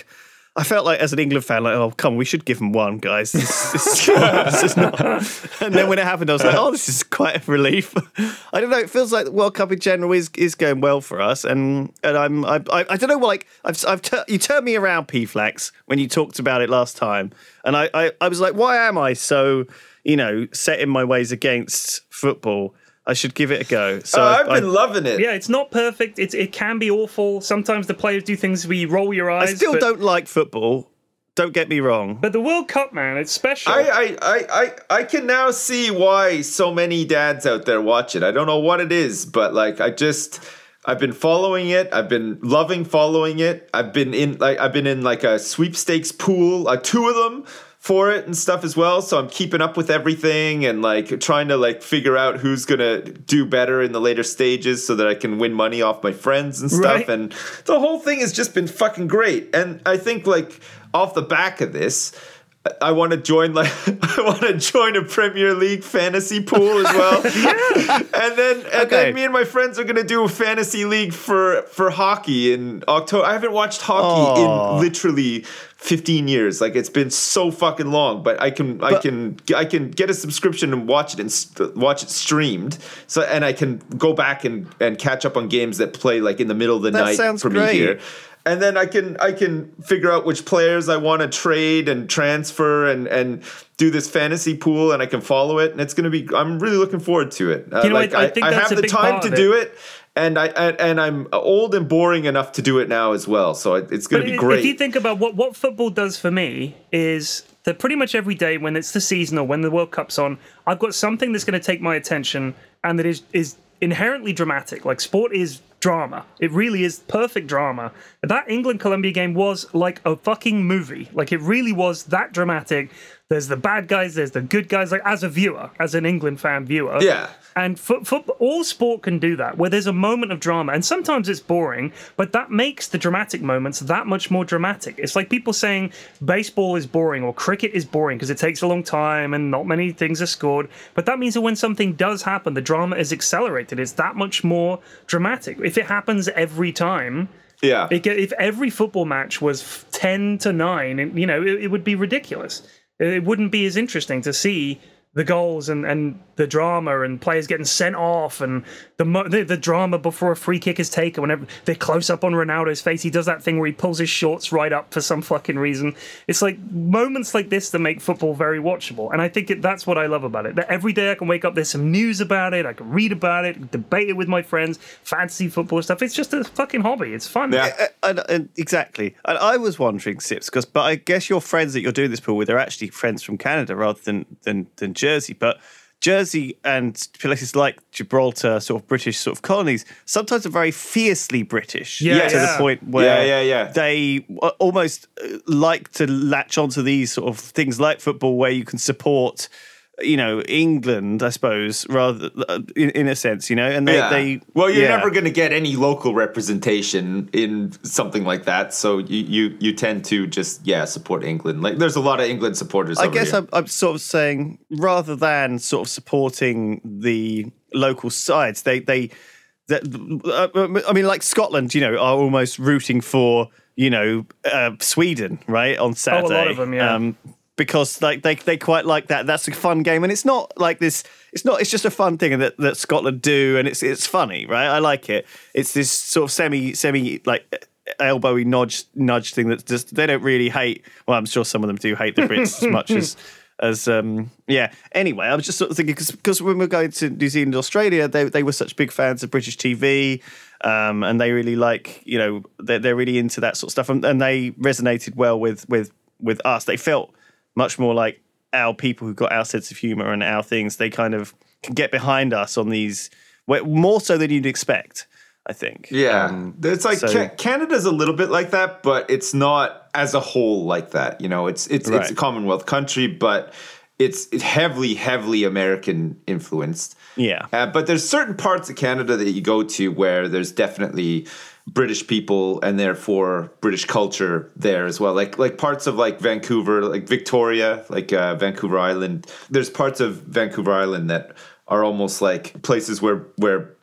I felt like as an England fan, like, oh, come on, we should give them one, guys. This, this, this is not... And then when it happened, I was like, oh, this is quite a relief. I don't know. It feels like the World Cup in general is, is going well for us, and and I'm I I, I don't know. Like I've I've tur- you turned me around, P-Flax, when you talked about it last time, and I, I I was like, why am I so you know set in my ways against football? I should give it a go. So oh, I've I, been I, loving it. Yeah, it's not perfect. It's it can be awful. Sometimes the players do things where you roll your eyes. I still but, don't like football. Don't get me wrong. But the World Cup, man, it's special. I, I, I, I, I can now see why so many dads out there watch it. I don't know what it is, but like I just I've been following it. I've been loving following it. I've been in like I've been in like a sweepstakes pool, uh, two of them. For it and stuff as well, so I'm keeping up with everything and like trying to like figure out who's gonna do better in the later stages so that I can win money off my friends and stuff. Right. And the whole thing has just been fucking great. And I think like off the back of this, I want to join like I want to join a Premier League fantasy pool as well. yeah. And then and Okay. then me and my friends are gonna do a fantasy league for for hockey in October. I haven't watched hockey Aw. in literally fifteen years. Like it's been so fucking long, but I can I But- can I can get a subscription and watch it and st- watch it streamed. So and I can go back and and catch up on games that play like in the middle of the That night sounds for great. me here. And then I can I can figure out which players I want to trade and transfer and, and do this fantasy pool, and I can follow it, and it's gonna be. I'm really looking forward to it. Uh, You know, like I- I think that's have a the big time part to of do it. it, and I and, and I'm old and boring enough to do it now as well. So it, it's gonna But be i- great. If you think about what, what football does for me is that pretty much every day when it's the season or when the World Cup's on, I've got something that's going to take my attention and that is is inherently dramatic. Like sport is drama. It really is perfect drama. That England-Colombia game was like a fucking movie. Like it really was that dramatic. There's the bad guys, there's the good guys. Like as a viewer, as an England fan viewer. Yeah. And foot, foot, all sport can do that, where there's a moment of drama, and sometimes it's boring, but that makes the dramatic moments that much more dramatic. It's like people saying baseball is boring or cricket is boring because it takes a long time and not many things are scored. But that means that when something does happen, the drama is accelerated. It's that much more dramatic. If it happens every time, yeah. it, if every football match was ten to nine, and you know, it, it would be ridiculous. It wouldn't be as interesting to see the goals and, and the drama and players getting sent off and the, mo- the the drama before a free kick is taken. Whenever they're close up on Ronaldo's face, he does that thing where he pulls his shorts right up for some fucking reason. It's like moments like this that make football very watchable, and I think it, that's what I love about it. That every day I can wake up, there's some news about it, I can read about it, debate it with my friends, fantasy football stuff. It's just a fucking hobby. It's fun. Yeah. Uh, and, and exactly. And I was wondering, Sips, because but I guess your friends that you're doing this pool with are actually friends from Canada rather than than, than Jersey. But Jersey and places like Gibraltar, sort of British sort of colonies, sometimes are very fiercely British. Yeah, to yeah. the point where Yeah, yeah, yeah. they uh, almost uh, like to latch onto these sort of things like football, where you can support, you know, England, I suppose, rather uh, in, in a sense, you know. And they, Yeah. they well, you're yeah. never going to get any local representation in something like that, so you, you you tend to just yeah support England. Like there's a lot of England supporters. I over guess here. I'm, I'm sort of saying, rather than sort of supporting the local sides, they they that uh, I mean, like Scotland, you know, are almost rooting for, you know, uh, Sweden, right, on Saturday. lot of them, yeah. Um, because like they they quite like that. That's a fun game, and it's not like this. It's not. It's just a fun thing that that Scotland do, and it's it's funny, right? I like it. It's this sort of semi semi like elbowy nudge nudge thing that just they don't really hate. Well, I'm sure some of them do hate the Brits as much as as um yeah. Anyway, I was just sort of thinking because when we were going to New Zealand, Australia, they they were such big fans of British T V. Um, and they really like, you know, they're, they're really into that sort of stuff, and, and they resonated well with with with us. They felt much more like our people who got our sense of humor and our things. They kind of can get behind us on these more so than you'd expect, I think. Yeah, Um, it's like so- Ca- Canada's a little bit like that, but it's not as a whole like that. You know, it's it's it's Right. a Commonwealth country, but it's heavily heavily American influenced. Yeah. Uh, but there's certain parts of Canada that you go to where there's definitely British people and therefore British culture there as well. Like like parts of like Vancouver, like Victoria, like uh, Vancouver Island. There's parts of Vancouver Island that are almost like places where where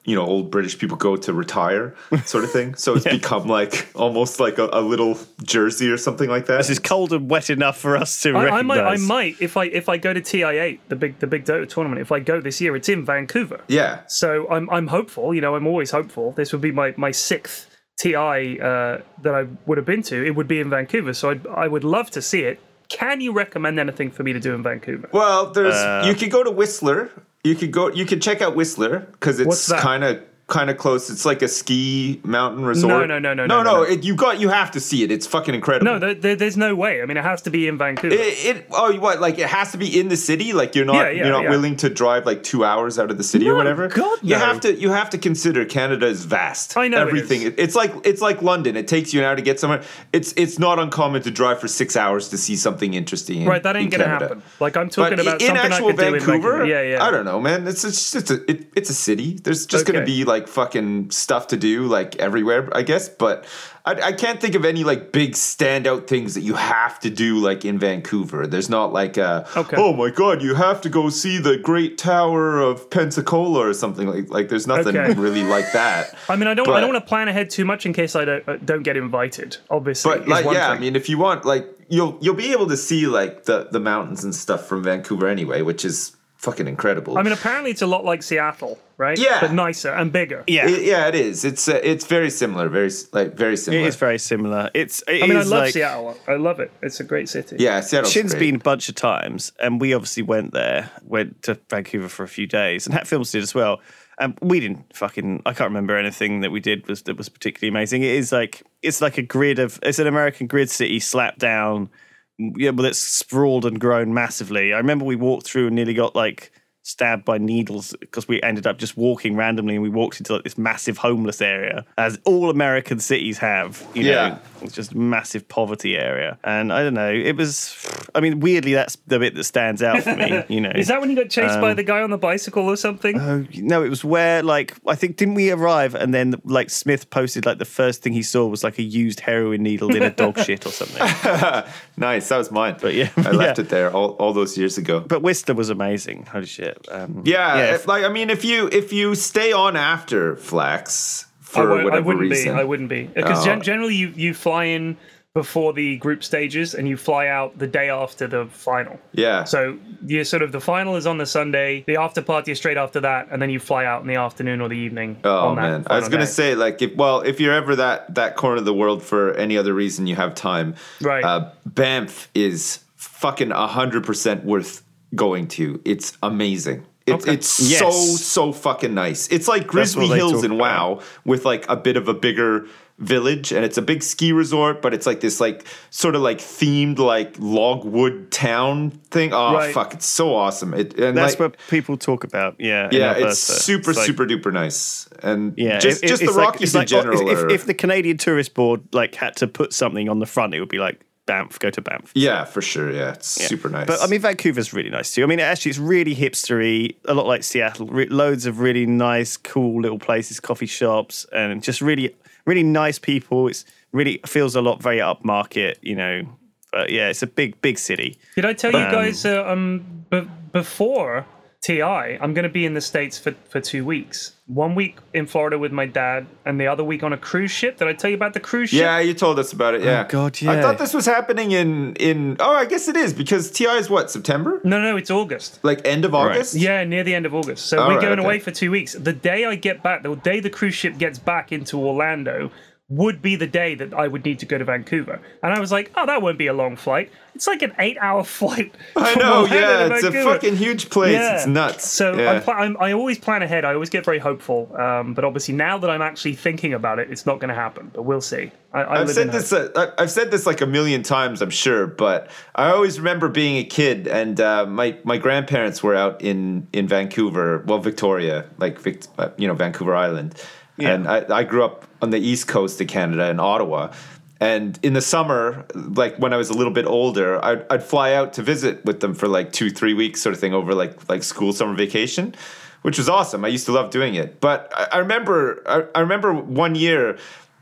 you know, old British people go to retire, sort of thing. So it's Yeah. become like almost like a, a little jersey or something like that. This is cold and wet enough for us to I, I recognize. might, I might, if I if I go to T I eight, the big the big Dota tournament. If I go this year, it's in Vancouver. Yeah. So I'm I'm hopeful. You know, I'm always hopeful. This would be my my sixth T I uh, that I would have been to. It would be in Vancouver. So I'd, I would love to see it. Can you recommend anything for me to do in Vancouver? Well, there's Uh, you could go to Whistler. You could go. You could check out Whistler because What's it's that? kind of kind of close. It's like a ski mountain resort. No, no, no, no, no, no, no, no. It, you got. You have to see it. It's fucking incredible. No, there, there, there's no way. I mean, it has to be in Vancouver. It, it oh what like it has to be in the city, like you're not Yeah, yeah, you're not yeah. willing to drive like two hours out of the city or No, whatever. God, you no. have to you have to consider Canada is vast. I know it everything. is. It's like it's like London. It takes you an hour to get somewhere. It's it's not uncommon to drive for six hours to see something interesting. In, right, that ain't in gonna Canada. happen. Like I'm But talking about in something actual I could do in Vancouver, Vancouver. Yeah, yeah. I don't know, man. It's it's just a it, it's a city. There's just gonna Okay. be like fucking stuff to do like everywhere, I guess. But I, I can't think of any like big standout things that you have to do like in Vancouver. There's not like a, Okay. oh my god, you have to go see the Great Tower of Pensacola or something like like. There's nothing Okay. really like that. I mean, I don't. I But- don't want to plan ahead too much in case I don't uh, don't get invited. Obviously, But is like, one yeah, thing. I mean, if you want, like, you'll you'll be able to see like the the mountains and stuff from Vancouver anyway, which is fucking incredible. I mean, apparently it's a lot like Seattle, right? Yeah. but nicer and bigger. Yeah, It- yeah, it is. It's uh, it's very similar. Very s- like very it similar. is very similar. It's. It I mean, I is love like, Seattle. I love it. It's a great city. Yeah, Seattle's Shin's great. been a bunch of times, and we obviously went there, went to Vancouver for a few days, and Hat Films did as well. And we didn't fucking. I can't remember anything that we did was that was particularly amazing. It is like it's like a grid of. It's an American grid city slapped down. Yeah, but it's sprawled and grown massively. I remember we walked through and nearly got like stabbed by needles because we ended up just walking randomly and we walked into like this massive homeless area, as all American cities have. You Yeah. know, it's just a massive poverty area. And I don't know, it was. I mean, weirdly, that's the bit that stands out for me. You know, Is that when you got chased Um, by the guy on the bicycle or something? Oh, no, it was where, like, I think, didn't we arrive and then, like, Smith posted, like, the first thing he saw was, like, a used heroin needle in a dog shit or something. Nice, that was mine. But, yeah. I left Yeah. it there all, all those years ago. But Whistler was amazing. Holy shit. Um, Yeah, yeah, if- like I mean, if you if you stay on after Flax for I, won't- I whatever wouldn't reason, be. I wouldn't be because Oh. gen- generally you you fly in before the group stages and you fly out the day after the final. yeah. So you sort of the final is on the Sunday, the after party is straight after that, and then you fly out in the afternoon or the evening. Oh on that man, I was final gonna day. say like if well if you're ever that that corner of the world for any other reason you have time, Right. Uh, Banff is fucking a hundred percent worth going to. It's amazing. It's Okay. it's Yes. so so fucking nice. It's like what Grizzly they Hills talk in WoW with like a bit of a bigger village, and it's a big ski resort, but it's like this like sort of like themed like logwood town thing. Oh Right. fuck, it's so awesome. It and that's like, what people talk about. Yeah. in yeah, Alberta. it's super like- super duper nice, and Yeah, just it- just the it's like- Rockies it's like, in general. If, are, if, if the Canadian Tourist Board like had to put something on the front, it would be like Banff. Go to Banff. yeah, for sure. Yeah, it's Yeah. super nice. But I mean, Vancouver's really nice too. I mean, actually, it's really hipstery, a lot like Seattle. Re- loads of really nice, cool little places, coffee shops, and just really, really nice people. It's really feels a lot very upmarket, you know. But yeah, it's a big, big city. Did I tell you Um, guys uh, um b- before T I, I'm going to be in the States for, for two weeks. One week in Florida with my dad, and the other week on a cruise ship. Did I tell you about the cruise ship? yeah, you told us about it. Yeah, God, I yeah. thought this was happening in in. Oh, I guess it is because T I is what September, No, no, it's August. like end of August. Yeah, near the end of August. So All we're right, going okay. away for two weeks. The day I get back, the day the cruise ship gets back into Orlando, would be the day that I would need to go to Vancouver. And I was like, oh, that won't be a long flight. It's like an eight-hour flight. I from know. Orlando Yeah, to it's a Vancouver. fucking huge place. Yeah. It's nuts. So yeah. I'm pl- I'm, I always plan ahead. I always get very hopeful. Um, but obviously now that I'm actually thinking about it, it's not going to happen. But we'll see. I, I I've live said in this. hope. Uh, I- I've said this like a million times, I'm sure, but I always remember being a kid, and uh, my my grandparents were out in in Vancouver, well, Victoria, like Vic, uh, you know, Vancouver Island, Yeah. and I, I grew up on the east coast of Canada in Ottawa. And in the summer, like when I was a little bit older, I'd, I'd fly out to visit with them for like two, three weeks, sort of thing, over like like school summer vacation, which was awesome. I used to love doing it. But I, I remember, I, I remember one year.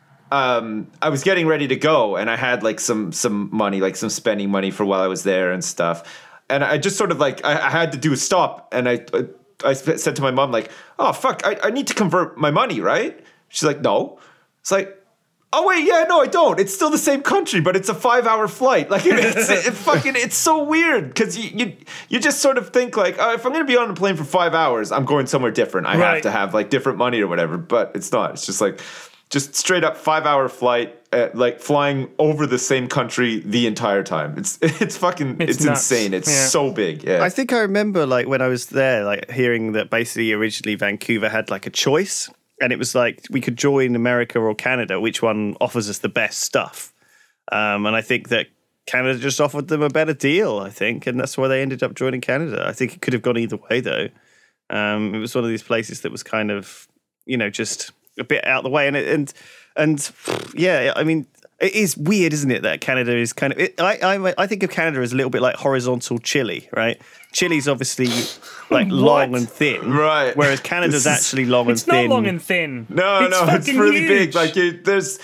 Um, I was getting ready to go, and I had like some some money, like some spending money for while I was there and stuff. And I just sort of like I, I had to do a stop, and I I said to my mom, like, oh, fuck, I, I need to convert my money, right? She's like, no. It's like, oh, wait, yeah, no, I don't. It's still the same country, but it's a five-hour flight. Like, it's it fucking, it's so weird because you, you you just sort of think, like, oh, if I'm going to be on a plane for five hours, I'm going somewhere different. I Right. have to have, like, different money or whatever, but it's not. It's just, like, just straight up five-hour flight, uh, like, flying over the same country the entire time. It's it's fucking, It's it's, nuts. insane. It's Yeah. so big, yeah. I think I remember like when I was there, like hearing that basically originally Vancouver had like a choice, and it was like we could join America or Canada, which one offers us the best stuff. Um, and I think that Canada just offered them a better deal, I think, and that's why they ended up joining Canada. I think it could have gone either way though. Um, it was one of these places that was kind of, you know, just a bit out the way, and it, and and yeah, I mean. It is weird, isn't it, that Canada is kind of... It, I, I I think of Canada as a little bit like horizontal Chile, right? Chile's obviously like long and thin. Right. Whereas Canada's This is- actually long and It's thin. not long and thin. No, it's no, it's fucking really huge. big. Like it, there's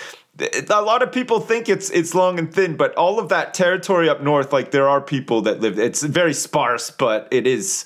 a lot of people think it's it's long and thin, but all of that territory up north, like there are people that live. It's very sparse, but it is.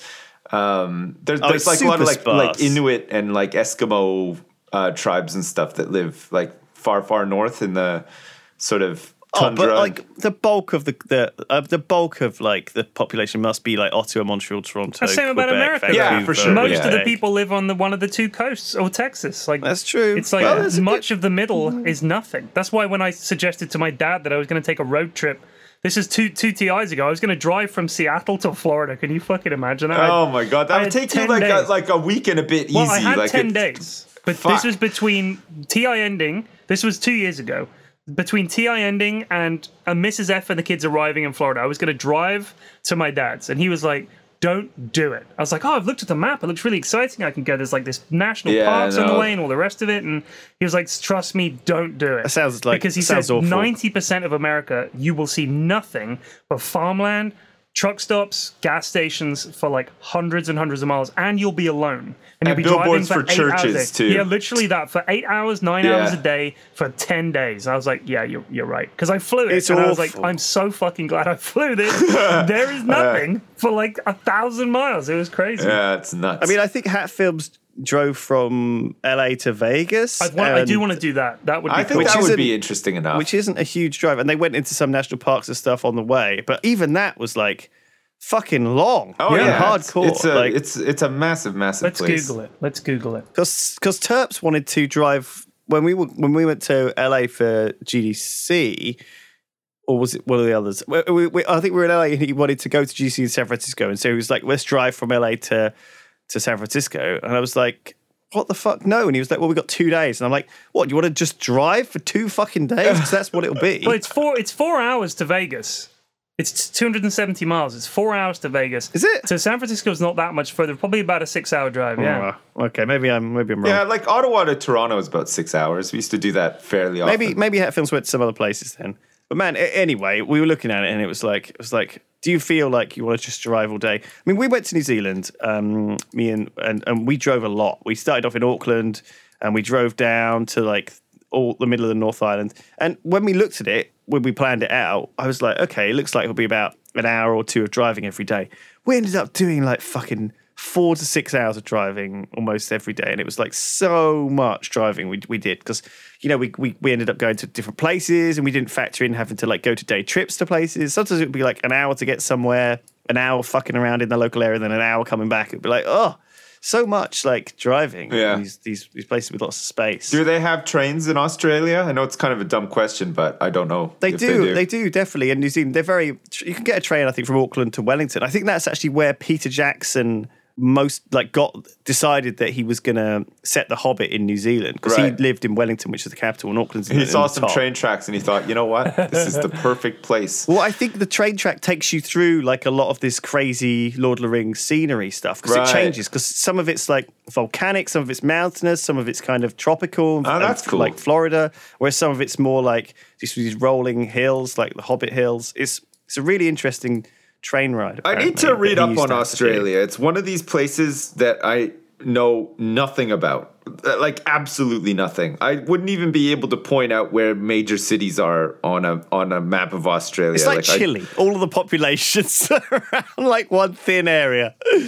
Um, there's Oh, there's it's like a lot of like super like sparse. Inuit and like Eskimo uh, tribes and stuff that live like far far north in the sort of Oh, tundra. but like the bulk of the the uh, the bulk of like the population must be like Ottawa, Montreal, Toronto. The same about Quebec, America. Yeah, Vancouver, for sure. Most Yeah. of the Winnipeg. people live on the one of the two coasts or Texas. Like That's true. It's like Well, there's a much good- of the middle is nothing. That's why when I suggested to my dad that I was going to take a road trip, this is two two T Is ago. I was going to drive from Seattle to Florida. Can you fucking imagine that? oh my god, I that would had take you ten like a, days. like a week and a bit easy. Well, I had like ten it- days, but Fuck. this was between T I ending. This was two years ago. Between T I ending and uh, Missus F and the kids arriving in Florida, I was going to drive to my dad's, and he was like, "Don't do it." I was like, "Oh, I've looked at the map. It looks really exciting. I can go. There's like this national Yeah, parks on the no. way and all the rest of it." And he was like, "Trust me, don't do it." That sounds like- because he sounds said awful. ninety percent of America, you will see nothing but farmland, truck stops, gas stations for like hundreds and hundreds of miles, and you'll be alone. And you'll And be driving billboards for, for eight hours a churches, day. too. Yeah, literally that for eight hours, nine Yeah. hours a day for ten days. I was like, yeah, you're you're right, because I flew it, It's and I was like, awful. I'm so fucking glad I flew this. There is nothing for like a thousand miles. It was crazy. Yeah, it's nuts. I mean, I think Hatfields drove from L A to Vegas. I, want, I do and- want to do that. That would be I think cool. that would isn't- be interesting enough. which isn't a huge drive, and they went into some national parks and stuff on the way. But even that was like fucking long. oh and yeah, hardcore. It's, it's a like, it's it's a massive, massive Let's place. Google it. Let's Google it. because because Terps wanted to drive when we were, when we went to L A for G D C, or was it one of the others? We, we, we, I think we were in L A and he wanted to go to G D C in San Francisco, and so he was like, "Let's drive from L A to to San Francisco," and I was like, "What the fuck? No!" And he was like, "Well, we got two days," and I'm like, "What? You want to just drive for two fucking days? Because that's what it'll be." Well, it's four. It's four hours to Vegas. It's two hundred seventy miles. It's four hours to Vegas. Is it? So San Francisco's not that much further. Probably about a six-hour drive. Yeah. Oh, okay, maybe I'm maybe I'm wrong. Yeah, like Ottawa to Toronto is about six hours. We used to do that fairly often. Maybe maybe Hatfields went to some other places then. But man, a- anyway, we were looking at it and it was like it was like, do you feel like you want to just drive all day? I mean, we went to New Zealand, um, me and, and and we drove a lot. We started off in Auckland and we drove down to like all the middle of the North Island. And when we looked at it, when we planned it out, I was like, okay, it looks like it'll be about an hour or two of driving every day. We ended up doing like fucking four to six hours of driving almost every day, and it was like so much driving we we did because you know we, we we ended up going to different places, and we didn't factor in having to like go to day trips to places. Sometimes it would be like an hour to get somewhere, an hour fucking around in the local area, then an hour coming back. It'd be like, oh, so much like driving. Yeah. in these these these places with lots of space. Do they have trains in Australia? I know it's kind of a dumb question, but I don't know. They if do, they do, definitely. In New Zealand, they're very. You can get a train, I think, from Auckland to Wellington. I think that's actually where Peter Jackson most like got decided that he was going to set the Hobbit in New Zealand because Right. he lived in Wellington, which is the capital, and Auckland's in He the- saw in the some top. train tracks and he thought, you know what? This is the perfect place. Well, I think the train track takes you through like a lot of this crazy Lord of the Rings scenery stuff because Right. it changes. Because some of it's like volcanic, some of it's mountainous, some of it's kind of tropical, Oh, that's and, cool. like Florida, whereas some of it's more like these, these rolling hills, like the Hobbit Hills. It's it's a really interesting train ride. I need apparently, to that read he up used on to have to do. Australia. It's one of these places that I know nothing about. Uh, Like absolutely nothing. I wouldn't even be able to point out where major cities are on a on a map of Australia. It's like, I- Chile. All of the populations are around like one thin area.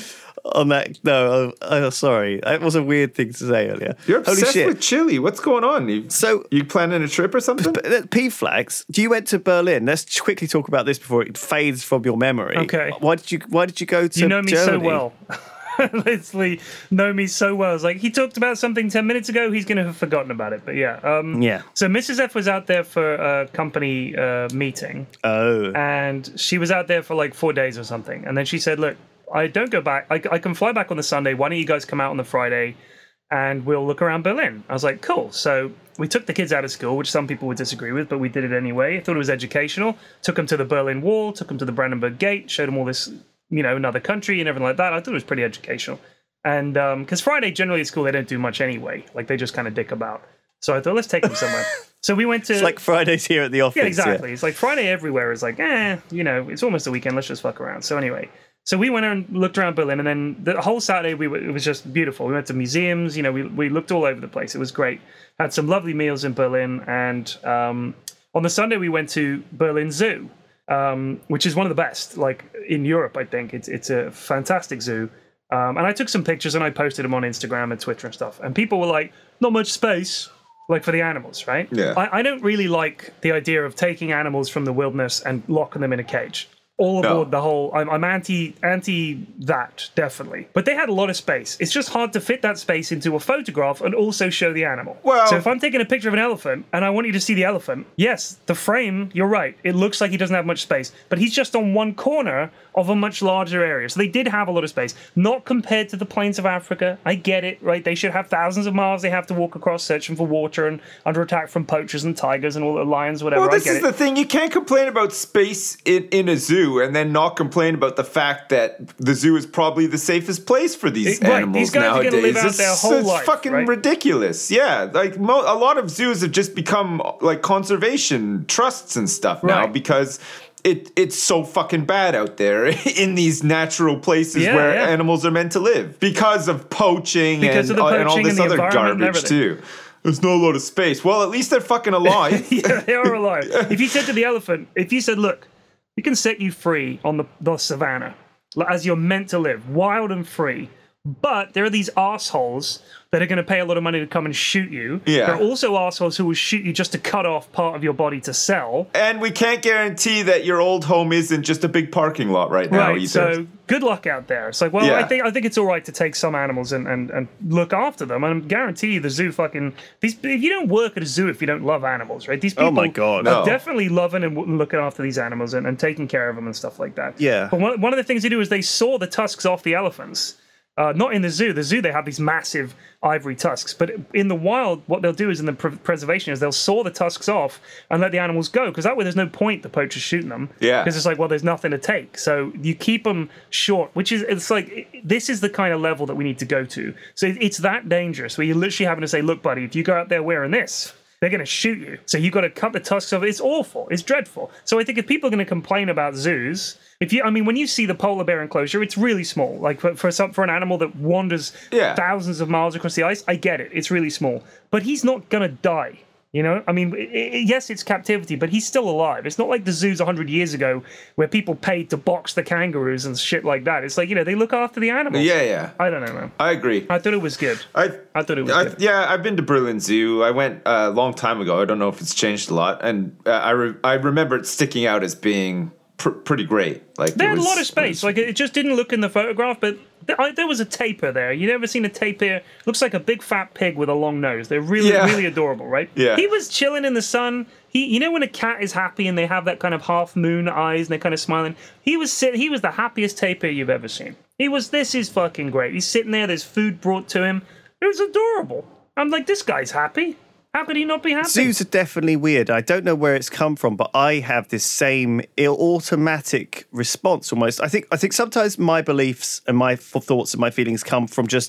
on that. No, oh, oh, sorry. That was a weird thing to say earlier. You're Holy obsessed shit. with Chile. What's going on? You, So- you planning a trip or something? P-Flags, you went to Berlin. Let's quickly talk about this before it fades from your memory. Okay. Why did you Why did you go to You know me Germany? so well. Literally know me so well. It's like he talked about something ten minutes ago. He's going to have forgotten about it. But yeah. Um, Yeah. So Missus F was out there for a company uh, meeting. Oh. And she was out there for like four days or something. And then she said, look, I don't go back. I, I can fly back on the Sunday. Why don't you guys come out on the Friday and we'll look around Berlin? I was like, cool. So we took the kids out of school, which some people would disagree with, but we did it anyway. I thought it was educational. Took them to the Berlin Wall, took them to the Brandenburg Gate, showed them all this, you know, another country and everything like that. I thought it was pretty educational. And because um, Friday, generally at school, they don't do much anyway. Like they just kind of dick about. So I thought, let's take them somewhere. So we went to... It's like Fridays here at the office. Yeah, exactly. It's like Friday everywhere is like, eh, you know, it's almost a weekend. Let's just fuck around. So anyway, so we went and looked around Berlin, and then the whole Saturday we were, it was just beautiful. We went to museums. You know, we we looked all over the place. It was great. Had some lovely meals in Berlin, and um, on the Sunday we went to Berlin Zoo, um, which is one of the best, like in Europe. I think it's it's a fantastic zoo. Um, and I took some pictures and I posted them on Instagram and Twitter and stuff. And people were like, not much space. Like for the animals, right? Yeah. I, I don't really like the idea of taking animals from the wilderness and locking them in a cage. All No. aboard the whole. I'm, I'm anti anti that definitely. But they had a lot of space. It's just hard to fit that space into a photograph and also show the animal. Well- so if I'm taking a picture of an elephant and I want you to see the elephant, yes, the frame. You're right. It looks like he doesn't have much space, but he's just on one corner of a much larger area. So they did have a lot of space, not compared to the plains of Africa. I get it, right? They should have thousands of miles they have to walk across searching for water and under attack from poachers and tigers and all the lions, whatever. Well, this I get is it. the thing. You can't complain about space in, in a zoo and then not complain about the fact that the zoo is probably the safest place for these It- right, animals these guys are nowadays. gonna live out it's their whole it's life, fucking right? ridiculous. Yeah, like mo- a lot of zoos have just become like conservation trusts and stuff now Right. because it it's so fucking bad out there in these natural places Yeah, where yeah. animals are meant to live because of poaching Because and, of the and all poaching this and the other environment and garbage everything. too. There's not a lot of space. Well, at least they're fucking alive. Yeah, they are alive. If you said to the elephant, if you said, look, we can set you free on the, the savannah like, as you're meant to live, wild and free, but there are these assholes that are going to pay a lot of money to come and shoot you. Yeah. There are also assholes who will shoot you just to cut off part of your body to sell. And we can't guarantee that your old home isn't just a big parking lot right now Right, either. so good luck out there. It's like, well, Yeah. I think I think it's all right to take some animals and, and, and look after them. And I guarantee you, the zoo fucking these. If you don't work at a zoo, if you don't love animals, right? These people Oh my God. are No. definitely loving and w- looking after these animals and, and taking care of them and stuff like that. Yeah. But one, one of the things they do is they saw the tusks off the elephants. Uh, not in the zoo. The zoo, they have these massive ivory tusks. But in the wild, what they'll do is in the pr- preservation is they'll saw the tusks off and let the animals go. Because that way there's no point the poachers shooting them. Yeah. Because it's like, well, there's nothing to take. So you keep them short, which is, it's like, this is the kind of level that we need to go to. So it- it's that dangerous where you're literally having to say, look, buddy, if you go out there wearing this, they're going to shoot you. So you've got to cut the tusks off. It's awful. It's dreadful. So I think if people are going to complain about zoos, if you, I mean, when you see the polar bear enclosure, it's really small. Like for for, some, for an animal that wanders Yeah. thousands of miles across the ice, I get it. It's really small. But he's not going to die. You know, I mean, i i yes, it's captivity, but he's still alive. It's not like the zoos one hundred years ago where people paid to box the kangaroos and shit like that. It's like, you know, they look after the animals. yeah, yeah. I don't know, man. I agree. I thought it was good. I, I thought it was I, good. yeah, I've been to Berlin Zoo. I went a long time ago. I don't know if it's changed a lot. And uh, I, re- I remember it sticking out as being pr- pretty great. Like They it had a was- lot of space. Like it just didn't look in the photograph, but th- I, there was a tapir there. You never seen a tapir? Looks like a big fat pig with a long nose. They're really, Yeah. really adorable, right? Yeah. He was chilling in the sun. He, you know, when a cat is happy and they have that kind of half moon eyes and they're kind of smiling. He was sit- He was the happiest tapir you've ever seen. He was. This is fucking great. He's sitting there. There's food brought to him. It was adorable. I'm like, this guy's happy. How could he not be happy? Zoos are definitely weird. I don't know where it's come from, but I have this same ill- automatic response almost. I think I think sometimes my beliefs and my f- thoughts and my feelings come from just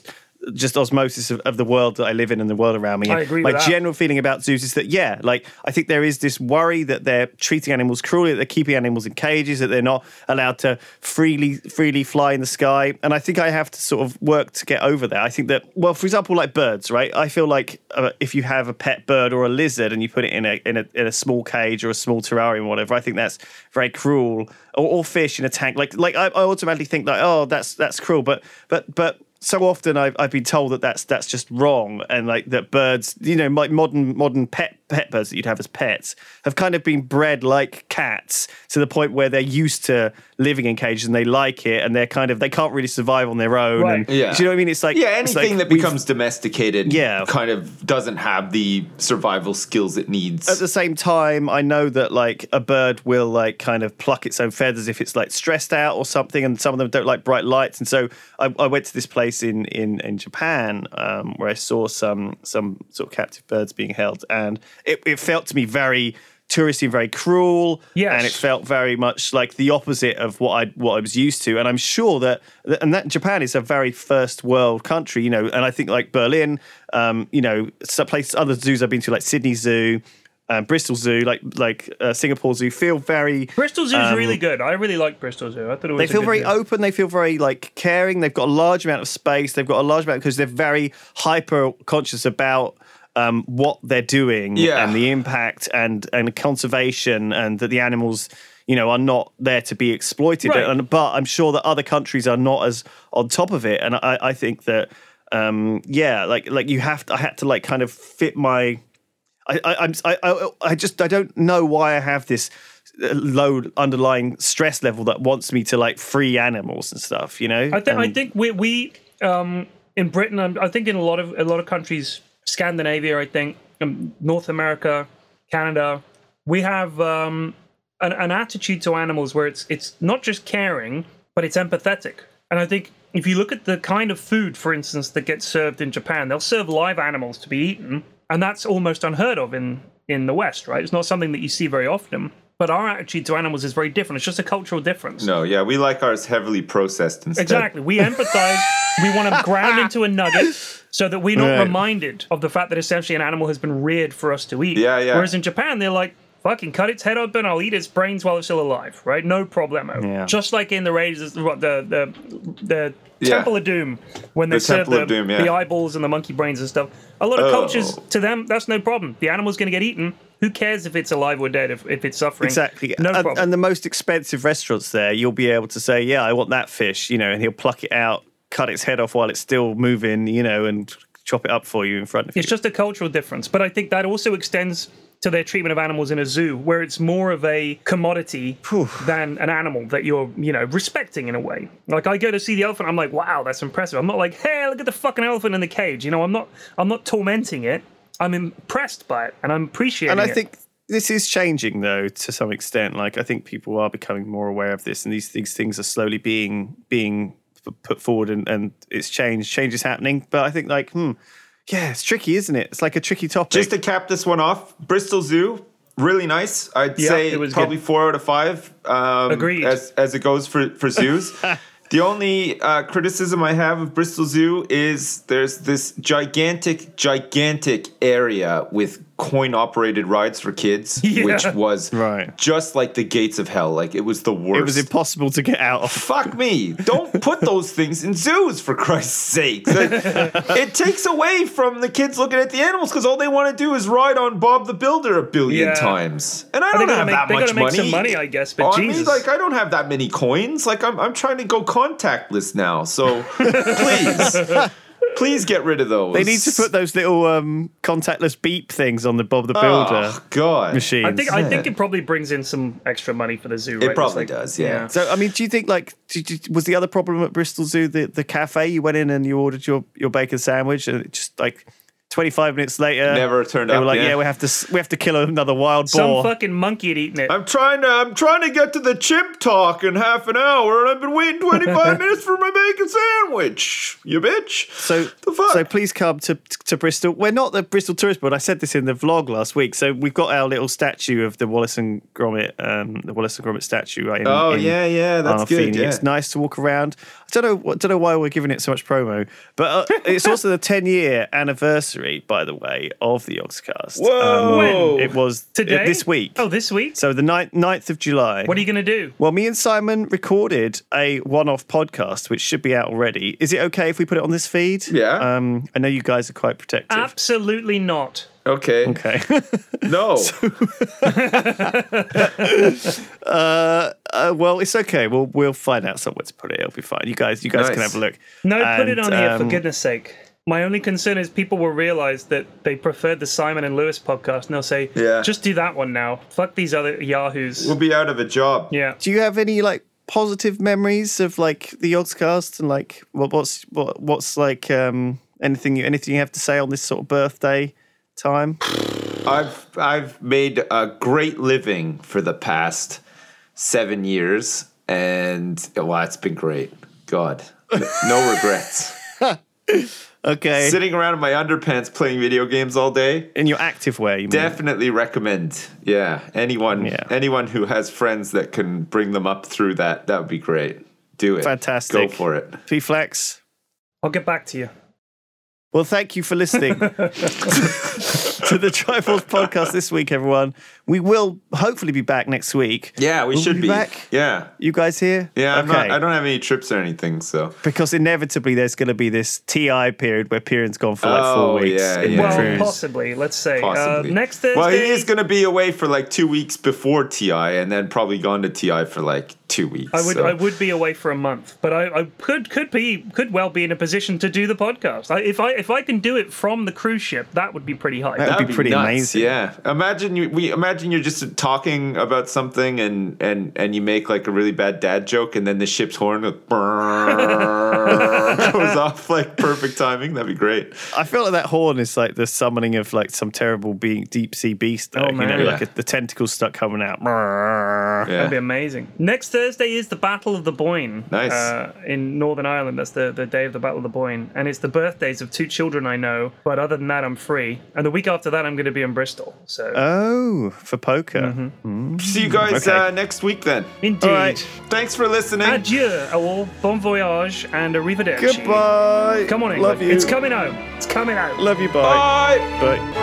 just osmosis of, of the world that I live in and the world around me. I And agree my with that. general feeling about zoos is that, yeah, like I think there is this worry that they're treating animals cruelly, that they're keeping animals in cages, that they're not allowed to freely freely fly in the sky. And I think I have to sort of work to get over that. I think that, well, for example, like birds, right? I feel like uh, if you have a pet bird or a lizard and you put it in a in a in a small cage or a small terrarium or whatever, I think that's very cruel. Or, or fish in a tank, like like I, I automatically think like, oh, that's that's cruel. But but but so often I've I've been told that that's that's just wrong, and like that birds, you know, like modern modern pet pet birds that you'd have as pets have kind of been bred like cats to the point where they're used to living in cages and they like it, and they're kind of they can't really survive on their own. Right. And, Yeah. do you know what I mean? It's like Yeah, it's anything like that we've- becomes domesticated Yeah. kind of doesn't have the survival skills it needs. At the same time, I know that like a bird will like kind of pluck its own feathers if it's like stressed out or something, and some of them don't like bright lights. And so I, I went to this place in in in Japan um, where I saw some some sort of captive birds being held, and it, it felt to me very touristy and very cruel. Yes. And it felt very much like the opposite of what I what I was used to. And I'm sure that and that Japan is a very first world country, you know. And I think like Berlin, um, you know, some places, other zoos I've been to, like Sydney Zoo. Um, Bristol Zoo, like like uh, Singapore Zoo, feel very. Bristol Zoo is um, really good. I really like Bristol Zoo. I thought it was They a feel good very zoo. open. They feel very like caring. They've got a large amount of space. They've got a large amount because they're very hyper conscious about um, what they're doing Yeah. and the impact and and conservation, and that the animals, you know, are not there to be exploited. Right. And but I'm sure that other countries are not as on top of it. And I, I think that um, yeah, like like you have to, I had to like kind of fit my. I, I, I'm, I, I, I just, I don't know why I have this low underlying stress level that wants me to like free animals and stuff, you know? I think I And- think we we um, in Britain. um, I think in a lot of a lot of countries, Scandinavia, I think, um, North America, Canada, we have um, an, an attitude to animals where it's it's not just caring, but it's empathetic. And I think if you look at the kind of food, for instance, that gets served in Japan, they'll serve live animals to be eaten, and that's almost unheard of in in the West, right? It's not something that you see very often. But our attitude to animals is very different. It's just a cultural difference. No, yeah, we like ours heavily processed instead. Exactly. We empathize. We want them ground into a nugget so that we're not Right. reminded of the fact that essentially an animal has been reared for us to eat. Yeah, yeah. Whereas in Japan, they're like, fucking cut its head open, I'll eat its brains while it's still alive, right? No problemo. Yeah. Just like in the Raiders, what, the the the Yeah. Temple of Doom, when they The serve Temple the, of Doom, yeah. the eyeballs and the monkey brains and stuff. A lot of Oh. cultures, to them, that's no problem. The animal's going to get eaten. Who cares if it's alive or dead, if, if it's suffering? Exactly. No and, problem. and the most expensive restaurants there, you'll be able to say, yeah, I want that fish, you know, and he'll pluck it out, cut its head off while it's still moving, you know, and chop it up for you in front of you. It's just a cultural difference. But I think that also extends to their treatment of animals in a zoo, where it's more of a commodity than an animal that you're, you know, respecting in a way. Like I go to see the elephant, I'm like, wow, that's impressive. I'm not like, hey, look at the fucking elephant in the cage. You know, I'm not I'm not tormenting it. I'm impressed by it and I'm appreciating And I it. think this is changing, though, to some extent. Like, I think people are becoming more aware of this, and these these things are slowly being being p- put forward, and, and it's changed. Change is happening, but I think, like, hmm, yeah, it's tricky, isn't it? It's like a tricky topic. Just to cap this one off, Bristol Zoo, really nice. I'd Yeah, say it was probably good. four out of five. Um, Agreed. As, as it goes for, for zoos. The only uh, criticism I have of Bristol Zoo is there's this gigantic, gigantic area with coin-operated rides for kids, Yeah. which was Right. just like the gates of hell. Like, it was the worst. it was impossible to get out of. Fuck me. Don't put those things in zoos, for Christ's sake. It, it takes away from the kids looking at the animals because all they want to do is ride on Bob the Builder a billion Yeah. times. And I they don't gotta have make- that they much gotta make money. some money, I guess, but on me. Jesus. Like, I don't have that many coins. Like, I'm, I'm trying to go contactless now. So please, please get rid of those. They need to put those little um, contactless beep things on the Bob the Builder Oh, God. machines. I think I think it probably brings in some extra money for the zoo. Right? It's probably like- does, yeah. So, I mean, do you think, like, did you, was the other problem at Bristol Zoo the, the cafe? You went in and you ordered your, your bacon sandwich and it just, like, twenty-five minutes later, Never turned they up, were like, yeah. yeah, we have to we have to kill another wild Some boar. fucking monkey had eaten it. I'm trying to I'm trying to get to the chimp talk in half an hour, and I've been waiting twenty-five minutes for my bacon sandwich. You bitch. So, the fuck? so please come to to Bristol. We're not the Bristol Tourist Board. I said this in the vlog last week. So we've got our little statue of the Wallace and Gromit, um, the Wallace and Gromit statue. Right in, Oh, in yeah, yeah, that's good, Arfini. yeah. It's nice to walk around. I don't know. what- Don't know why we're giving it so much promo, but uh, it's also the ten year anniversary, by the way, of the Yogscast. Whoa. When? It was Today? uh, this week. Oh, this week? So the ninth, ninth of July. What are you going to do? Well, me and Simon recorded a one-off podcast, which should be out already. Is it okay if we put it on this feed? Yeah. Um, I know you guys are quite protective. Absolutely not. Okay. Okay. No. uh, uh, well, it's okay. We'll we'll find out somewhere to put it. It'll be fine. You guys, you guys can Nice. have a look. No, put it And, on here, for um, goodness sake. My only concern is people will realize that they preferred the Simon and Lewis podcast, and they'll say, Yeah. just do that one now. Fuck these other yahoos. We'll be out of a job. Yeah. Do you have any like positive memories of like the Yogscast and like what what's what what's like um anything you anything you have to say on this sort of birthday time? I've I've made a great living for the past seven years, and well, it's been great. God, N- no regrets. Okay. Sitting around in my underpants playing video games all day. In your active way, you mean? Definitely recommend. Yeah, anyone Yeah. anyone who has friends that can bring them up through that, that would be great. Do it. Fantastic. Go for it. P-Flex. I'll get back to you. Well, thank you for listening to the Triforce podcast this week, everyone. We will hopefully be back next week. Yeah, we Will should we be. be back? Yeah. You guys here? Yeah, I'm okay. not, I don't have any trips or anything, so. Because inevitably there's going to be this T I period where Piran's gone for like Oh, four weeks. yeah, in yeah. the Well, cruise. possibly. Let's say. Possibly. Uh, next Thursday. Well, he is going to be away for like two weeks before T I, and then probably gone to T I for like two weeks. I would so. I would be away for a month, but I, I could could be could well be in a position to do the podcast. I, if I if I can do it from the cruise ship, that would be pretty high. That- That'd be pretty nuts, amazing. Yeah, imagine you. We imagine you're just talking about something, and and and you make like a really bad dad joke, and then the ship's horn goes, goes off like perfect timing. That'd be great. I feel like that horn is like the summoning of like some terrible being deep sea beast. Though, Oh, you man. know, Yeah. like a, the tentacles stuck coming out. Yeah. That'd be amazing. Next Thursday is the Battle of the Boyne. Nice. Uh, in Northern Ireland. That's the, the day of the Battle of the Boyne. And it's the birthdays of two children I know. But other than that, I'm free. And the week after that, I'm going to be in Bristol. So, Oh, for poker. Mm-hmm. See you guys Okay. uh, next week then. indeed. all right. Thanks for listening. Adieu, all. Bon voyage and arrivederci. Goodbye. Come on, Love England. you. It's coming out. It's coming out. Love you. Bye. Bye. Bye.